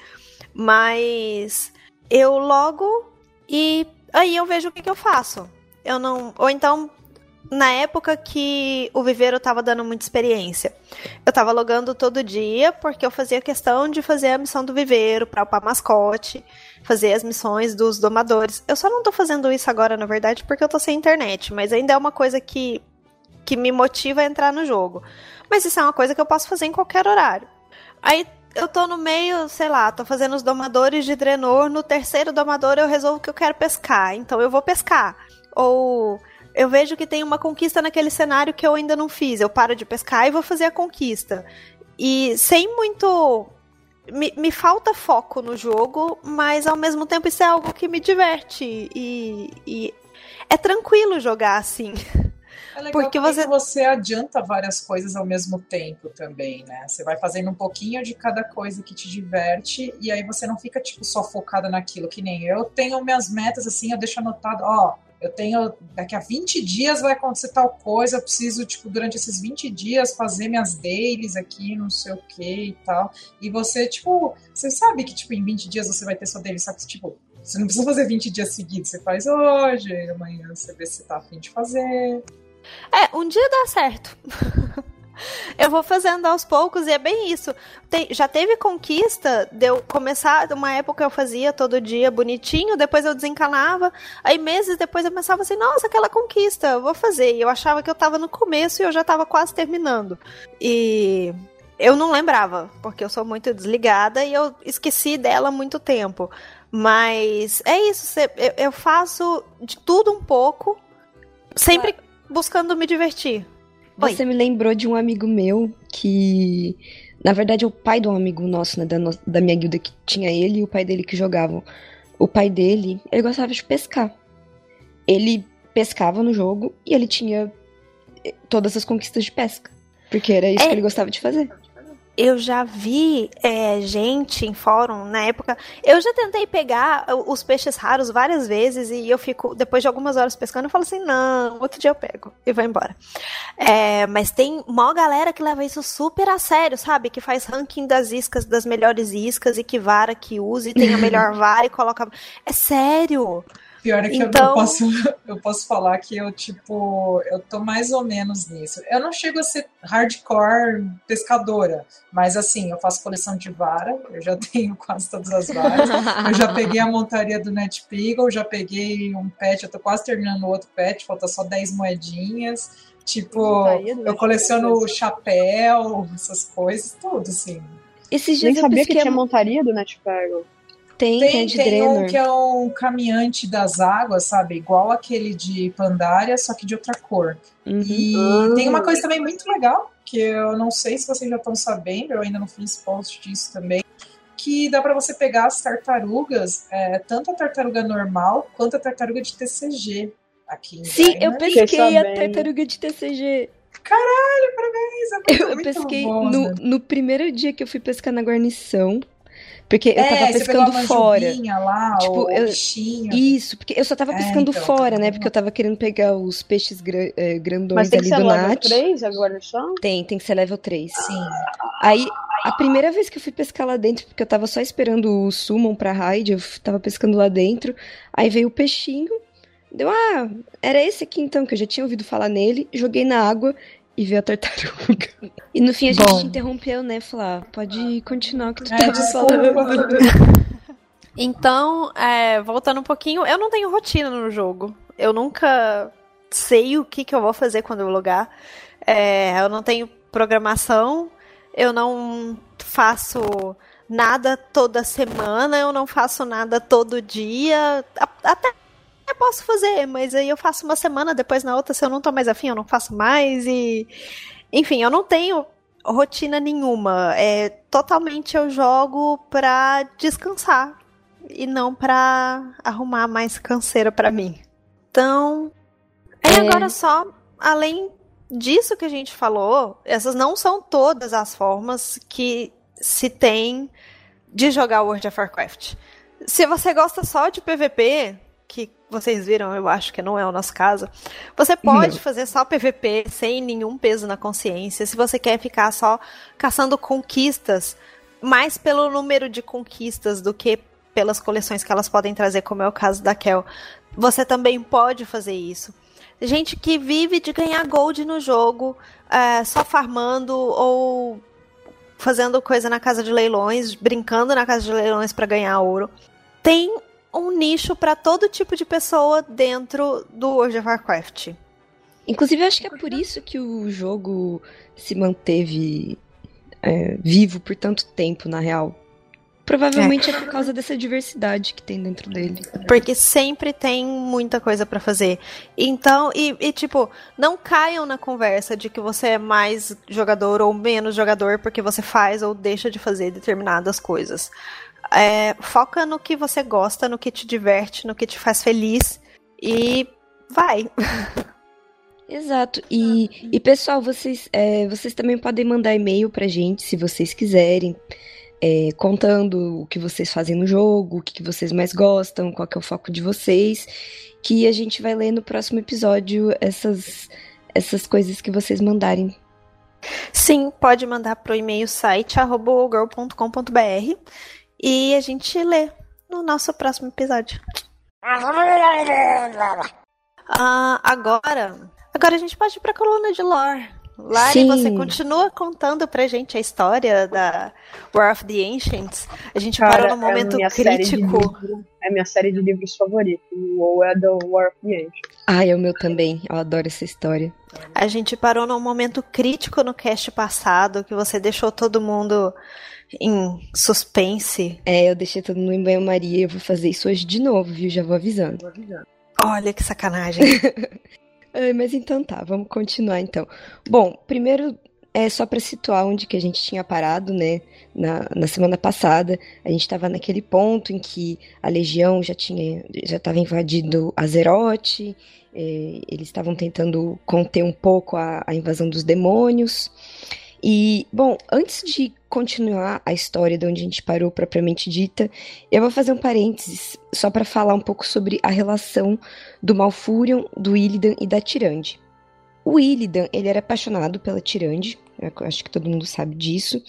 Mas eu logo e aí eu vejo o que, que eu faço. Eu não. Ou então, na época que o Viveiro tava dando muita experiência, eu tava logando todo dia, porque eu fazia questão de fazer a missão do Viveiro pra upar mascote, fazer as missões dos domadores. Eu só não tô fazendo isso agora, na verdade, porque eu tô sem internet, mas ainda é uma coisa que, que me motiva a entrar no jogo. Mas isso é uma coisa que eu posso fazer em qualquer horário. Aí eu tô no meio, sei lá, tô fazendo os domadores de Draenor, no terceiro domador eu resolvo que eu quero pescar, então eu vou pescar. Ou eu vejo que tem uma conquista naquele cenário que eu ainda não fiz, eu paro de pescar e vou fazer a conquista. E sem muito... Me, me falta foco no jogo, mas ao mesmo tempo isso é algo que me diverte. E, e é tranquilo jogar assim. É legal porque você... que você adianta várias coisas ao mesmo tempo também, né? Você vai fazendo um pouquinho de cada coisa que te diverte e aí você não fica, tipo, só focada naquilo, que nem eu tenho minhas metas, assim, eu deixo anotado, ó, eu tenho, daqui a vinte dias vai acontecer tal coisa, eu preciso, tipo, durante esses vinte dias fazer minhas dailies aqui, não sei o que e tal. E você, tipo, você sabe que, tipo, em vinte dias você vai ter sua daily, só que, tipo, você não precisa fazer vinte dias seguidos, você faz hoje, amanhã você vê se tá a fim de fazer... É, um dia dá certo. Eu vou fazendo aos poucos e é bem isso. Tem, já teve conquista de eu começar, uma época eu fazia todo dia bonitinho, depois eu desencanava, aí meses depois eu pensava assim, nossa, aquela conquista, eu vou fazer. E eu achava que eu tava no começo e eu já tava quase terminando. E eu não lembrava, porque eu sou muito desligada e eu esqueci dela há muito tempo. Mas é isso, eu faço de tudo um pouco, sempre... buscando me divertir. Você Oi. me lembrou de um amigo meu que, na verdade, é o pai de um amigo nosso, né, da, no... da minha guilda, que tinha ele e o pai dele que jogavam. O pai dele, ele gostava de pescar. Ele pescava no jogo e ele tinha todas as conquistas de pesca. Porque era isso é... que ele gostava de fazer. Eu já vi é, gente em fórum, na época, eu já tentei pegar os peixes raros várias vezes e eu fico, depois de algumas horas pescando, eu falo assim, não, outro dia eu pego e vou embora. É, mas tem uma galera que leva isso super a sério, sabe? Que faz ranking das iscas, das melhores iscas e que vara que usa e tem a melhor vara e coloca... É sério! Pior é que então... eu, posso, eu posso falar que eu, tipo, eu tô mais ou menos nisso. Eu não chego a ser hardcore pescadora, mas assim, eu faço coleção de vara, eu já tenho quase todas as varas. Eu já peguei a montaria do NetPeagle, já peguei um pet, eu tô quase terminando outro pet, falta só dez moedinhas. Tipo, eu coleciono chapéu, essas coisas, tudo, assim. Esses dias Nem eu sabia pesquei que tinha a... montaria do NetPeagle. Tem, Tem, tem, de tem um Draenor. que é um caminhante das águas, sabe? Igual aquele de Pandaria, só que de outra cor. Uhum. E Ah. tem uma coisa também muito legal, que eu não sei se vocês já estão sabendo, eu ainda não fiz post disso também, que dá pra você pegar as tartarugas, é, tanto a tartaruga normal, quanto a tartaruga de T C G aqui em Sim, eu Draenor. pesquei a sabendo. tartaruga de T C G. Caralho, parabéns! É muito, Eu muito pesquei bom, no, né? no primeiro dia que eu fui pescar na guarnição. Porque eu É, tava você pegou pescando a fora. manjubinha lá, Tipo, o, eu- o bichinho. Isso, porque eu só tava É, pescando então, fora, tá né? bom. Porque eu tava querendo pegar os peixes gra- eh, grandões Mas tem que ali ser do level Nat. três agora só? Tem, tem que ser level três. Sim. Aí, a primeira vez que eu fui pescar lá dentro, porque eu tava só esperando o Summon pra raid, eu f- tava pescando lá dentro. Aí veio o peixinho. Deu, ah, era esse aqui então, que eu já tinha ouvido falar nele. Joguei na água e veio a tartaruga. E no fim a gente Bom. interrompeu, né? Falar, pode continuar o que tu É, tava desculpa. falando. Então, é, voltando um pouquinho, eu não tenho rotina no jogo. Eu nunca sei o que, que eu vou fazer quando eu logar. É, eu não tenho programação, eu não faço nada toda semana, eu não faço nada todo dia. A- Até eu posso fazer, mas aí eu faço uma semana, depois na outra, se eu não tô mais afim, eu não faço mais. E enfim, eu não tenho rotina nenhuma. É totalmente eu jogo pra descansar e não pra arrumar mais canseira pra mim. Então, aí É. agora só, além disso que a gente falou, essas não são todas as formas que se tem de jogar World of Warcraft. Se você gosta só de P V P, que vocês viram, eu acho que não é o nosso caso, você pode não. fazer só P V P sem nenhum peso na consciência. Se você quer ficar só caçando conquistas, mais pelo número de conquistas do que pelas coleções que elas podem trazer, como é o caso da Kel, você também pode fazer isso. Gente que vive de ganhar gold no jogo, é, só farmando ou fazendo coisa na casa de leilões, brincando na casa de leilões para ganhar ouro. Tem um nicho para todo tipo de pessoa dentro do World of Warcraft. Inclusive, eu acho que é por isso que o jogo se manteve é, vivo por tanto tempo, na real. Provavelmente é. é por causa dessa diversidade que tem dentro dele. Porque sempre tem muita coisa pra fazer. Então, e, e tipo, não caiam na conversa de que você é mais jogador ou menos jogador porque você faz ou deixa de fazer determinadas coisas. É, foca no que você gosta, no que te diverte, no que te faz feliz e vai. Exato. E, e pessoal, vocês, é, vocês também podem mandar e-mail pra gente se vocês quiserem. É, contando o que vocês fazem no jogo, o que vocês mais gostam, qual que é o foco de vocês, que a gente vai ler no próximo episódio essas, essas coisas que vocês mandarem. Sim, pode mandar pro e-mail site arroba ogirl ponto com ponto b r e a gente lê no nosso próximo episódio. Ah, agora, agora a gente pode ir pra coluna de lore. Lari, Sim. Você continua contando pra gente a história da War of the Ancients? A gente Cara, parou num momento é crítico. Livros, é minha série de livros favorita. Ou é da War of the Ancients. Ah, é o meu também. Eu adoro essa história. A gente parou num momento crítico no cast passado, que você deixou todo mundo em suspense. É, eu deixei todo mundo em banho-maria. Eu vou fazer isso hoje de novo, viu? Já vou avisando. Vou avisando. Olha que sacanagem. Ai, mas então tá, vamos continuar então. Bom, primeiro é só para situar onde que a gente tinha parado, né? Na, na semana passada, a gente estava naquele ponto em que a Legião já tinha, já estava invadindo Azeroth, é, eles estavam tentando conter um pouco a, a invasão dos demônios. E, bom, antes de continuar a história de onde a gente parou propriamente dita, eu vou fazer um parênteses só para falar um pouco sobre a relação do Malfurion, do Illidan e da Tyrande. O Illidan, ele era apaixonado pela Tyrande, eu acho que todo mundo sabe disso,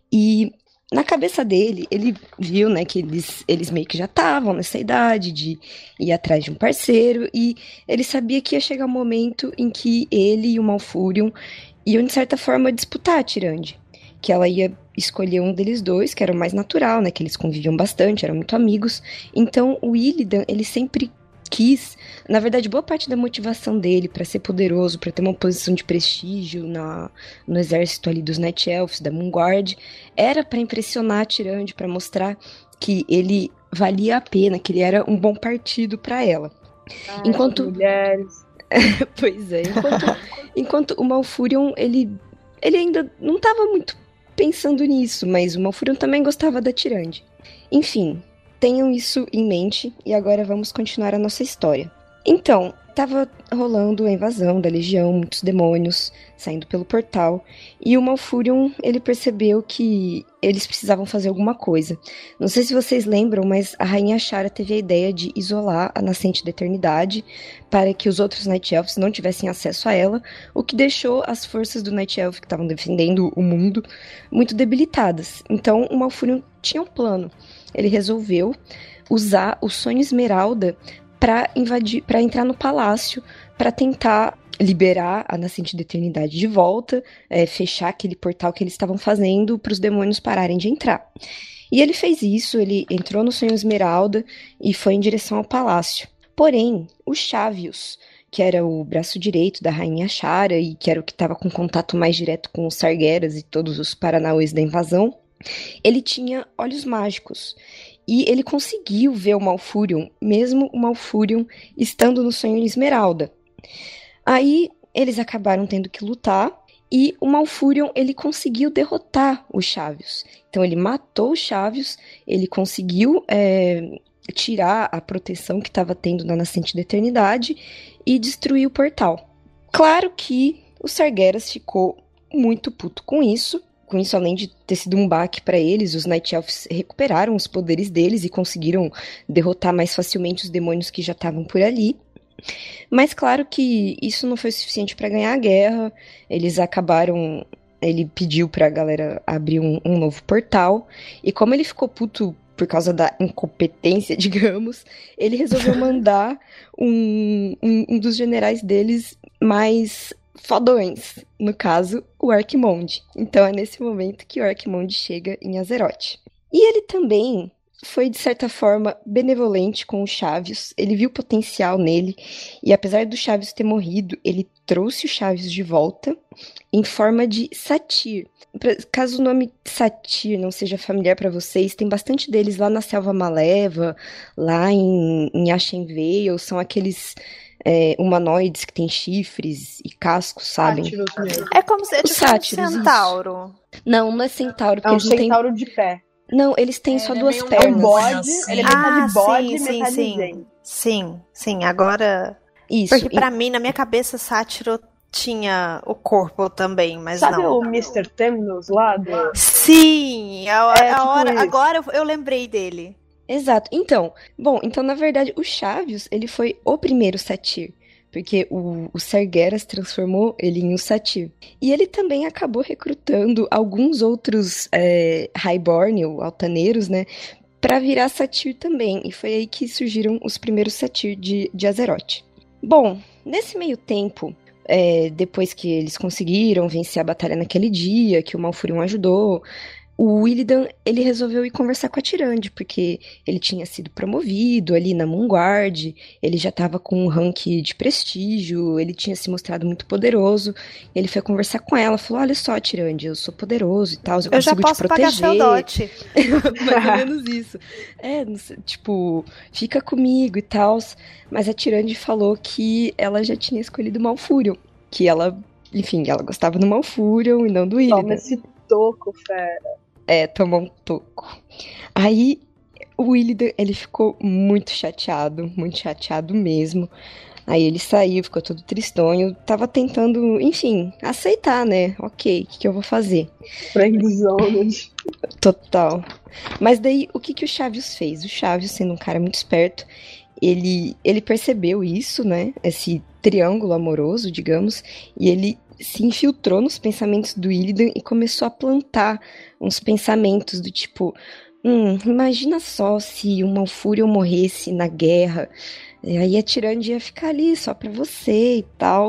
e na cabeça dele, ele viu, né, que eles, eles meio que já estavam nessa idade de ir atrás de um parceiro, e ele sabia que ia chegar um momento em que ele e o Malfurion iam, de certa forma, disputar a Tyrande. Que ela ia escolher um deles dois, que era o mais natural, né? Que eles conviviam bastante, eram muito amigos. Então, o Illidan, ele sempre quis... Na verdade, boa parte da motivação dele para ser poderoso, para ter uma posição de prestígio na, no exército ali dos Night Elves, da Moonguard, era para impressionar a Tyrande, para mostrar que ele valia a pena, que ele era um bom partido para ela. Ah, enquanto mulheres... Pois é, enquanto, enquanto o Malfurion, ele, ele ainda não estava muito pensando nisso, mas o Malfurion também gostava da Tyrande. Enfim, tenham isso em mente e agora vamos continuar a nossa história. Então, estava rolando a invasão da Legião, muitos demônios saindo pelo portal, e o Malfurion, ele percebeu que eles precisavam fazer alguma coisa. Não sei se vocês lembram, mas a Rainha Ashara teve a ideia de isolar a Nascente da Eternidade para que os outros Night Elves não tivessem acesso a ela, o que deixou as forças do Night Elf que estavam defendendo o mundo muito debilitadas. Então, o Malfurion tinha um plano. Ele resolveu usar o Sonho Esmeralda para invadir, para entrar no palácio, para tentar liberar a Nascente da Eternidade de volta, é, fechar aquele portal que eles estavam fazendo para os demônios pararem de entrar. E ele fez isso, ele entrou no Sonho Esmeralda e foi em direção ao palácio. Porém, o Chavius, que era o braço direito da Rainha Ashara e que era o que estava com contato mais direto com os Sargeras e todos os Paranauês da invasão, ele tinha olhos mágicos. E ele conseguiu ver o Malfurion, mesmo o Malfurion estando no Sonho Esmeralda. Aí eles acabaram tendo que lutar e o Malfurion, ele conseguiu derrotar o Chavius. Então ele matou o Chavius, ele conseguiu é, tirar a proteção que estava tendo na Nascente da Eternidade e destruir o portal. Claro que o Sargeras ficou muito puto com isso. Com isso, além de ter sido um baque para eles, os Night Elves recuperaram os poderes deles e conseguiram derrotar mais facilmente os demônios que já estavam por ali. Mas claro que isso não foi suficiente para ganhar a guerra. Eles acabaram... Ele pediu pra galera abrir um, um novo portal. E como ele ficou puto por causa da incompetência, digamos, ele resolveu mandar um, um, um dos generais deles mais fodões. No caso, o Arquimonde. Então é nesse momento que o Arquimonde chega em Azeroth. E ele também foi, de certa forma, benevolente com o Chavios. Ele viu potencial nele. E apesar do Chavios ter morrido, ele trouxe o Chavios de volta em forma de satyr. Caso o nome satyr não seja familiar para vocês, tem bastante deles lá na Selva Maleva, lá em, em Ashen Vale. São aqueles é, humanoides que têm chifres e cascos, sabem? Sátiros mesmo. É como se é Os tipo sátiros, um centauro. Não, não é centauro, porque É um eles não têm... centauro de pé. Não, eles têm É, só ele é duas meio É pernas. um bode, assim. ele é Ah, metade bode sim, e sim, metade sim. zen. Sim, sim, agora... Isso. Porque pra mim, na minha cabeça, sátiro tinha o corpo também, mas Sabe não. o mister Terminus lá do... Sim, a, É, a tipo hora, isso. agora eu, eu lembrei dele. Exato. Então, bom, então na verdade o Chavios, ele foi o primeiro satyr, porque o, o Sargeras transformou ele em um satyr. E ele também acabou recrutando alguns outros é, Highborn, ou altaneiros, né, pra virar satyr também. E foi aí que surgiram os primeiros satyr de, de Azeroth. Bom, nesse meio tempo, é, depois que eles conseguiram vencer a batalha naquele dia, que o Malfurion ajudou, o Illidan, ele resolveu ir conversar com a Tyrande, porque ele tinha sido promovido ali na Moonguard, ele já estava com um rank de prestígio, ele tinha se mostrado muito poderoso. Ele foi conversar com ela, falou: olha só, Tyrande, eu sou poderoso e tal, eu, Eu já consigo te posso pagar proteger. seu dote. Mais ou menos isso. É, não sei, tipo, fica comigo e tal. Mas a Tyrande falou que ela já tinha escolhido o Malfurion, que ela, enfim, ela gostava do Malfurion e não do Illidan. Toma esse toco, fera. É, tomou um toco. Aí o Illidan, ele ficou muito chateado, muito chateado mesmo. Aí ele saiu, ficou todo tristonho, tava tentando, enfim, aceitar, né? Ok, o que, que eu vou fazer? Friendzone. Total. Mas daí, o que, que o Chavios fez? O Chavios, sendo um cara muito esperto, ele, ele percebeu isso, né? Esse triângulo amoroso, digamos, e ele se infiltrou nos pensamentos do Illidan e começou a plantar uns pensamentos do tipo, hum, imagina só se o Malfurion morresse na guerra, aí a Tyrande ia ficar ali só pra você e tal.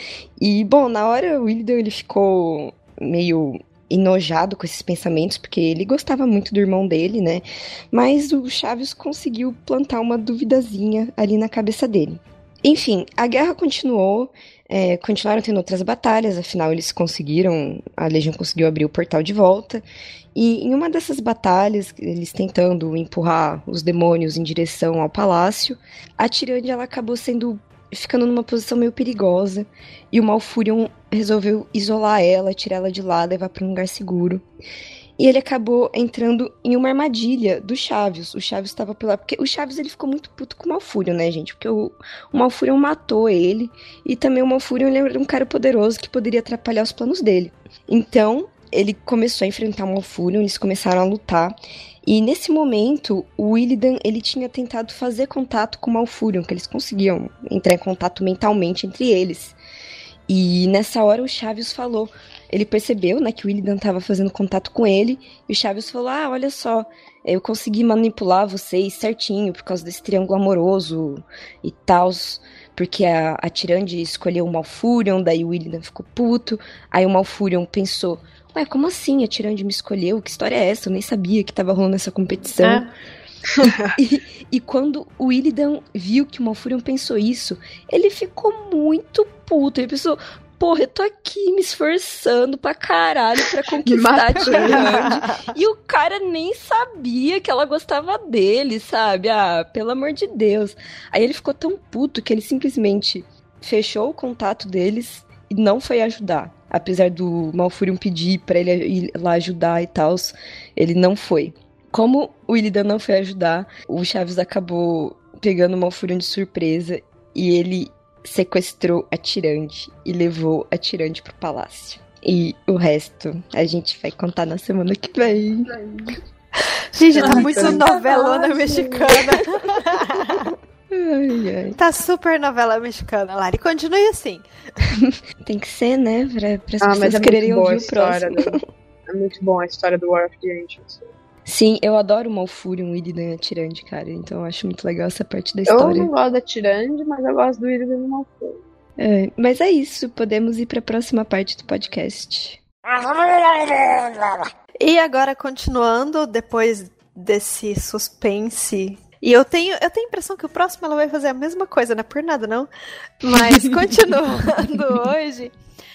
E, bom, na hora o Illidan, ele ficou meio enojado com esses pensamentos, porque ele gostava muito do irmão dele, né? Mas o Chavios conseguiu plantar uma duvidazinha ali na cabeça dele. Enfim, a guerra continuou, é, continuaram tendo outras batalhas, afinal eles conseguiram, a Legião conseguiu abrir o portal de volta, e em uma dessas batalhas, eles tentando empurrar os demônios em direção ao palácio, a Tyrande, ela acabou sendo, ficando numa posição meio perigosa, e o Malfurion resolveu isolar ela, tirar ela de lá, levar para um lugar seguro. E ele acabou entrando em uma armadilha do Chavios. O Chavios estava pela... Porque o Chavios, ele ficou muito puto com o Malfurion, né, gente? Porque o, o Malfurion matou ele. E também o Malfurion, ele era um cara poderoso que poderia atrapalhar os planos dele. Então, ele começou a enfrentar o Malfurion. Eles começaram a lutar. E nesse momento, o Illidan, ele tinha tentado fazer contato com o Malfurion. Que eles conseguiam entrar em contato mentalmente entre eles. E nessa hora o Chavios falou... Ele percebeu, né, que o Illidan estava fazendo contato com ele, e o Chavios falou, ah, olha só, eu consegui manipular vocês certinho por causa desse triângulo amoroso e tal, porque a, a Tyrande escolheu o Malfurion, daí o Illidan ficou puto, aí o Malfurion pensou, ué, como assim a Tyrande me escolheu? Que história é essa? Eu nem sabia que tava rolando essa competição. É. e, e quando o Illidan viu que o Malfurion pensou isso, ele ficou muito puto, ele pensou... Porra, eu tô aqui me esforçando pra caralho pra conquistar a Tyrande. E o cara nem sabia que ela gostava dele, sabe? Ah, pelo amor de Deus. Aí ele ficou tão puto que ele simplesmente fechou o contato deles e não foi ajudar. Apesar do Malfurion pedir pra ele ir lá ajudar e tal, ele não foi. Como o Illidan não foi ajudar, o Chavios acabou pegando o Malfurion de surpresa e ele sequestrou a Tirande e levou a Tirande pro palácio. E o resto a gente vai contar na semana que vem. Gente, tá muito novelona mexicana. Ai, ai. Tá super novela mexicana, Lari. Continue assim. Tem que ser, né? Pra, pra as Ah, pessoas mas é quererem muito boa a ouvir o história. próximo. Do... É muito bom a história do War of the Ancients. Sim, eu adoro o Malfurion, Illidan e a Tirande, cara. Então eu acho muito legal essa parte da Eu história. não gosto da Tirande, mas eu gosto do Illidan e do Malfoy. É, mas é isso, podemos ir pra próxima parte do podcast. E agora, continuando, depois desse suspense. E eu tenho, eu tenho a impressão que o próximo ela vai fazer a mesma coisa, não é por nada, não. Mas continuando hoje,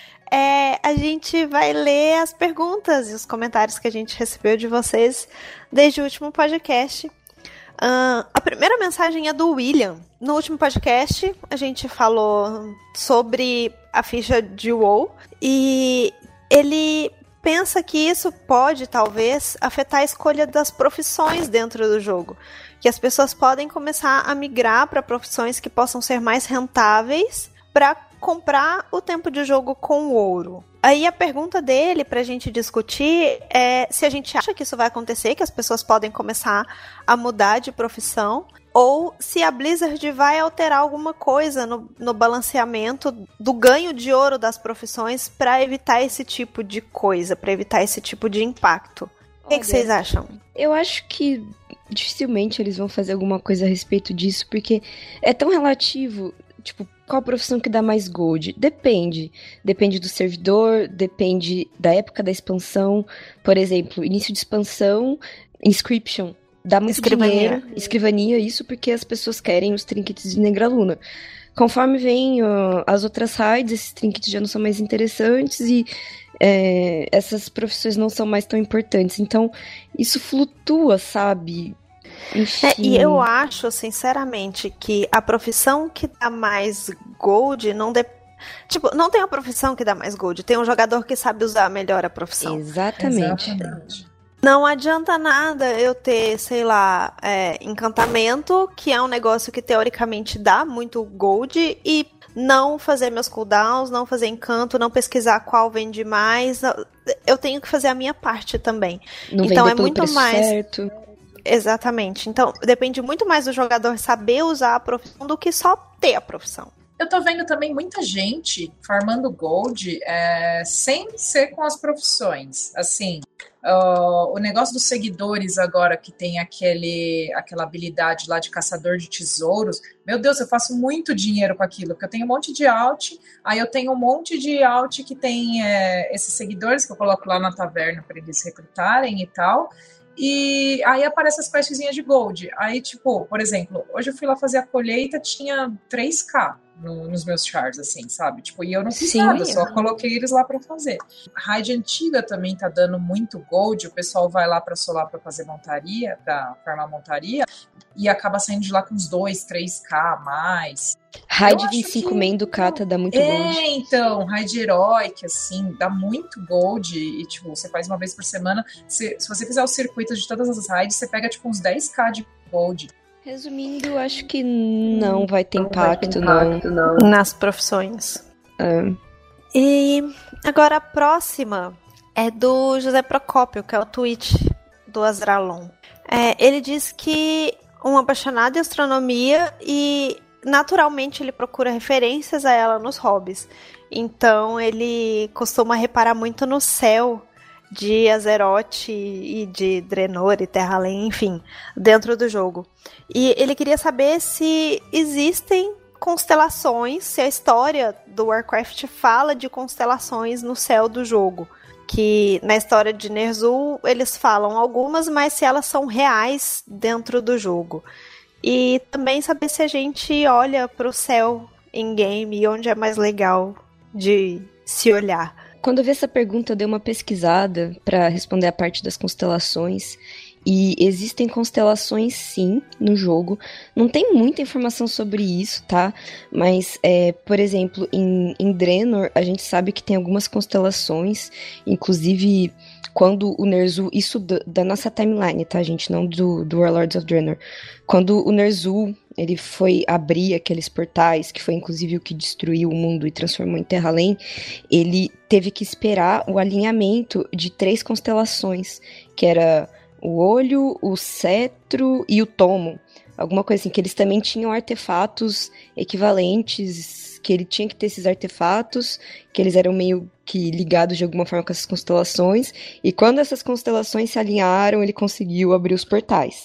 é, a gente vai ler as perguntas e os comentários que a gente recebeu de vocês desde o último podcast. Uh, a primeira mensagem é do William. No último podcast, a gente falou sobre a ficha de WoW e ele pensa que isso pode, talvez, afetar a escolha das profissões dentro do jogo. Que as pessoas podem começar a migrar para profissões que possam ser mais rentáveis para comprar o tempo de jogo com ouro. Aí a pergunta dele pra gente discutir é se a gente acha que isso vai acontecer, que as pessoas podem começar a mudar de profissão, ou se a Blizzard vai alterar alguma coisa no, no balanceamento do ganho de ouro das profissões para evitar esse tipo de coisa, para evitar esse tipo de impacto. O que, que vocês acham? Eu acho que dificilmente eles vão fazer alguma coisa a respeito disso, porque é tão relativo. Tipo, qual profissão que dá mais gold? Depende. Depende do servidor, depende da época da expansão. Por exemplo, início de expansão, inscription, dá muito Escrivania. dinheiro. Escrivania, isso porque as pessoas querem os trinkets de Negraluna. Conforme vem uh, as outras raids, esses trinkets já não são mais interessantes e é, essas profissões não são mais tão importantes. Então, isso flutua, sabe? Enfim. É, e eu acho, sinceramente, que a profissão que dá mais gold não de... Tipo, não tem uma profissão que dá mais gold, tem um jogador que sabe usar melhor a profissão. Exatamente. Exatamente. Não adianta nada eu ter, sei lá, é, encantamento, que é um negócio que teoricamente dá muito gold, e não fazer meus cooldowns, não fazer encanto, não pesquisar qual vende mais. Eu tenho que fazer a minha parte também. Não então vender é pelo muito preço mais. certo. Exatamente. Então, depende muito mais do jogador saber usar a profissão do que só ter a profissão. Eu tô vendo também muita gente farmando gold é, sem ser com as profissões. Assim, uh, o negócio dos seguidores agora, que tem aquele, aquela habilidade lá de caçador de tesouros. Meu Deus, eu faço muito dinheiro com aquilo, porque eu tenho um monte de alt, aí eu tenho um monte de alt que tem é, esses seguidores que eu coloco lá na taverna para eles recrutarem e tal. E aí aparecem as questzinhas de gold. Aí, tipo, por exemplo, hoje eu fui lá fazer a colheita, tinha três K no, nos meus chars, assim, sabe? Tipo, e eu não fiz Sim. nada, só coloquei eles lá pra fazer. Raid antiga também tá dando muito gold, o pessoal vai lá pra solar pra fazer montaria, pra farmar montaria, e acaba saindo de lá com uns dois, três K a mais. Raid Eu vinte e acho cinco que- main do Kata dá muito É, gold. então, raid heróica, assim, dá muito gold e, tipo, você faz uma vez por semana. Se, se você fizer o circuito de todas as raids, você pega, tipo, uns dez K de gold. Resumindo, acho que não vai ter Não vai ter impacto, não. impacto, não. Nas profissões. É. E agora a próxima é do José Procópio, que é o tweet do Azralon. É, ele diz que um apaixonado em astronomia e naturalmente ele procura referências a ela nos hobbies. Então ele costuma reparar muito no céu de Azeroth e de Draenor e Terra-Além, enfim, dentro do jogo. E ele queria saber se existem constelações, se a história do Warcraft fala de constelações no céu do jogo. Que na história de Ner'zhul eles falam algumas, mas se elas são reais dentro do jogo. E também saber se a gente olha para o céu em game e onde é mais legal de se olhar. Quando eu vi essa pergunta, eu dei uma pesquisada para responder a parte das constelações. E existem constelações, sim, no jogo. Não tem muita informação sobre isso, tá? Mas, é, por exemplo, em, em Draenor, a gente sabe que tem algumas constelações. Inclusive, quando o Ner'zhul... Isso da, da nossa timeline, tá, gente? Não do, do Warlords of Draenor. Quando o Ner'zhul ele foi abrir aqueles portais, que foi inclusive o que destruiu o mundo e transformou em Terra-Além, ele teve que esperar o alinhamento de três constelações, que era o olho, o cetro e o tomo. Alguma coisa assim, que eles também tinham artefatos equivalentes, que ele tinha que ter esses artefatos, que eles eram meio que ligados de alguma forma com essas constelações, e quando essas constelações se alinharam, ele conseguiu abrir os portais.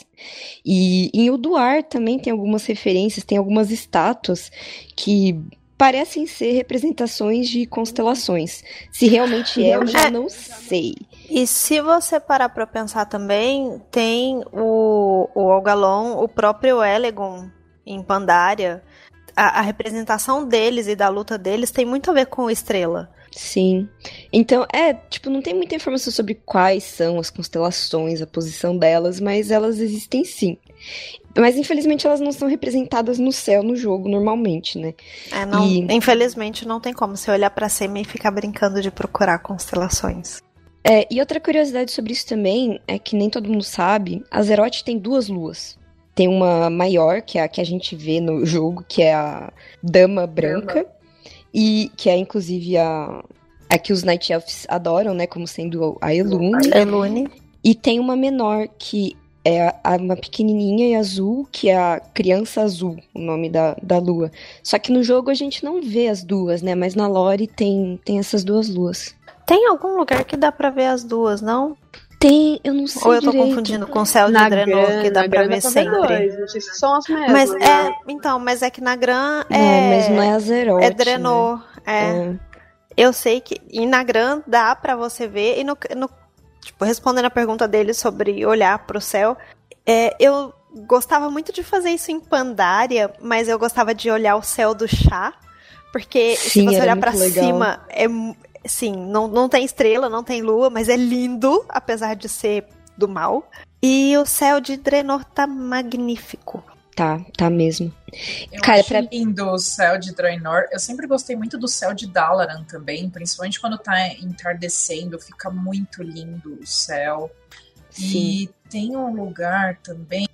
E em Ulduar também tem algumas referências, tem algumas estátuas que parecem ser representações de constelações. Se realmente é, eu já não sei. E se você parar pra pensar também, tem o, o Olgalon, o próprio Elegon em Pandaria, a, a representação deles e da luta deles tem muito a ver com Estrela. Sim. Então, é, tipo, não tem muita informação sobre quais são as constelações, a posição delas, mas elas existem sim. Mas, infelizmente, elas não são representadas no céu, no jogo, normalmente, né? É, não, e... infelizmente, não tem como você olhar pra cima e ficar brincando de procurar constelações. É, e outra curiosidade sobre isso também é que nem todo mundo sabe, Azeroth tem duas luas. Tem uma maior, que é a que a gente vê no jogo, que é a Dama Branca, Dama. E que é, inclusive, a, a que os Night Elves adoram, né, como sendo a Elune. Elune. E tem uma menor, que é a, a, uma pequenininha e azul, que é a Criança Azul, o nome da, da lua. Só que no jogo a gente não vê as duas, né, mas na lore tem, tem essas duas luas. Tem algum lugar que dá pra ver as duas, não? Tem, eu não sei Ou eu tô direito. confundindo com o Céu de Draenor, que dá pra ver sempre. Dois. Não sei se são as mesmas. Mas né? é, então, mas é que na Gran é... Não, mas não é Azeroth, é Draenor, né? é. é. Eu sei que e na Gran dá pra você ver, e no, no tipo, respondendo a pergunta dele sobre olhar pro céu, é, eu gostava muito de fazer isso em Pandaria, mas eu gostava de olhar o céu do chá, porque Sim, se você olhar pra legal. cima, é... Sim, não, não tem estrela, não tem lua, mas é lindo, apesar de ser do mal. E o céu de Draenor tá magnífico. Tá, tá mesmo. Eu Cara, acho pra... lindo o céu de Draenor. Eu sempre gostei muito do céu de Dalaran também, principalmente quando tá entardecendo, fica muito lindo o céu. Sim. E tem um lugar também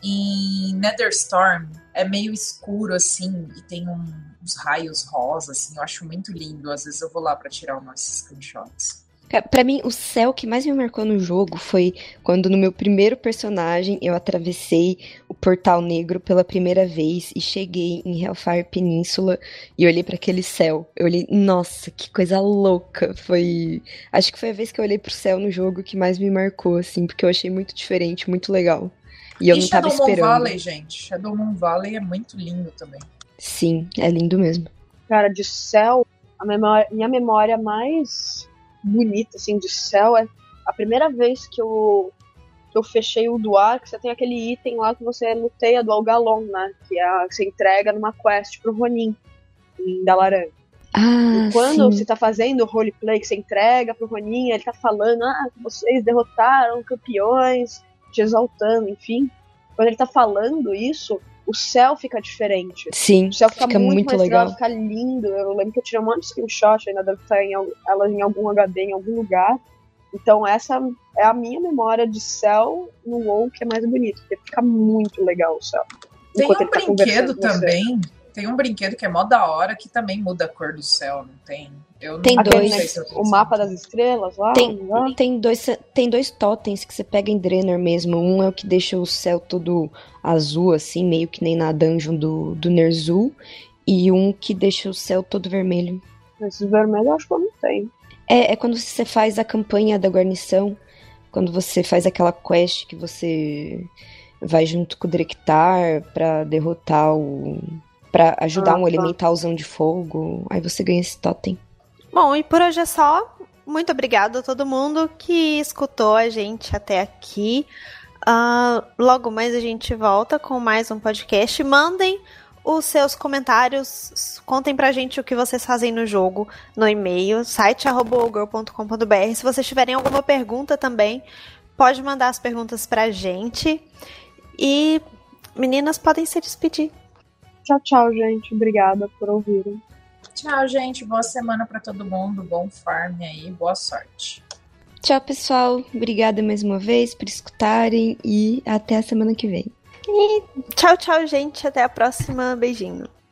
em Netherstorm, é meio escuro assim, e tem um uns raios rosa, assim, eu acho muito lindo. Às vezes eu vou lá pra tirar os nossos screenshots. Pra mim, o céu que mais me marcou no jogo foi quando no meu primeiro personagem eu atravessei o Portal Negro pela primeira vez e cheguei em Hellfire Península e olhei pra aquele céu. Eu olhei, nossa, que coisa louca. Foi, acho que foi a vez que eu olhei pro céu no jogo que mais me marcou, assim, porque eu achei muito diferente, muito legal. E eu e não tava Shadow esperando. Moon Valley, gente. Shadow Moon Valley é muito lindo também. Sim, é lindo mesmo. Cara, de céu, a memória, minha memória mais bonita, assim, de céu é a primeira vez que eu, que eu fechei o Ulduar, que você tem aquele item lá que você luteia do Olgalon, né? Que é a, que você entrega numa quest pro Ronin, em Dalaran. Ah, e quando sim. você tá fazendo o roleplay, que você entrega pro Ronin, ele tá falando, ah, vocês derrotaram campeões, te exaltando, enfim. Quando ele tá falando isso, o céu fica diferente. Sim, o céu fica, fica muito, muito mais legal. Fica lindo. Eu lembro que eu tirei um monte de screenshot, ainda deve estar em, ela em algum H D, em algum lugar. Então essa é a minha memória de céu no WoW que é mais bonito, porque fica muito legal o céu. Tem um brinquedo também, tem um brinquedo que é mó da hora, que também muda a cor do céu, não tem? Eu tem não dois. sei se eu o mapa das estrelas lá? Tem, tem, dois, tem dois totens que você pega em Draenor mesmo. Um é o que deixa o céu todo azul, assim, meio que nem na dungeon do, do Ner'zhul. E um que deixa o céu todo vermelho. Esse vermelho eu acho que eu não tenho. É, é quando você faz a campanha da guarnição. Quando você faz aquela quest que você vai junto com o Drektar pra derrotar o... pra ajudar ah, um tá. elementalzão de fogo. Aí você ganha esse totem. Bom, e por hoje é só. Muito obrigada a todo mundo que escutou a gente até aqui. Uh, logo mais a gente volta com mais um podcast. Mandem os seus comentários, contem pra gente o que vocês fazem no jogo, no e-mail, site arroba ogre ponto com ponto b r. Se vocês tiverem alguma pergunta também, pode mandar as perguntas pra gente. E meninas podem se despedir. Tchau, tchau, gente. Obrigada por ouvirem. Tchau, gente. Boa semana pra todo mundo. Bom farm aí. Boa sorte. Tchau, pessoal. Obrigada mais uma vez por escutarem e até a semana que vem. E tchau, tchau, gente. Até a próxima. Beijinho.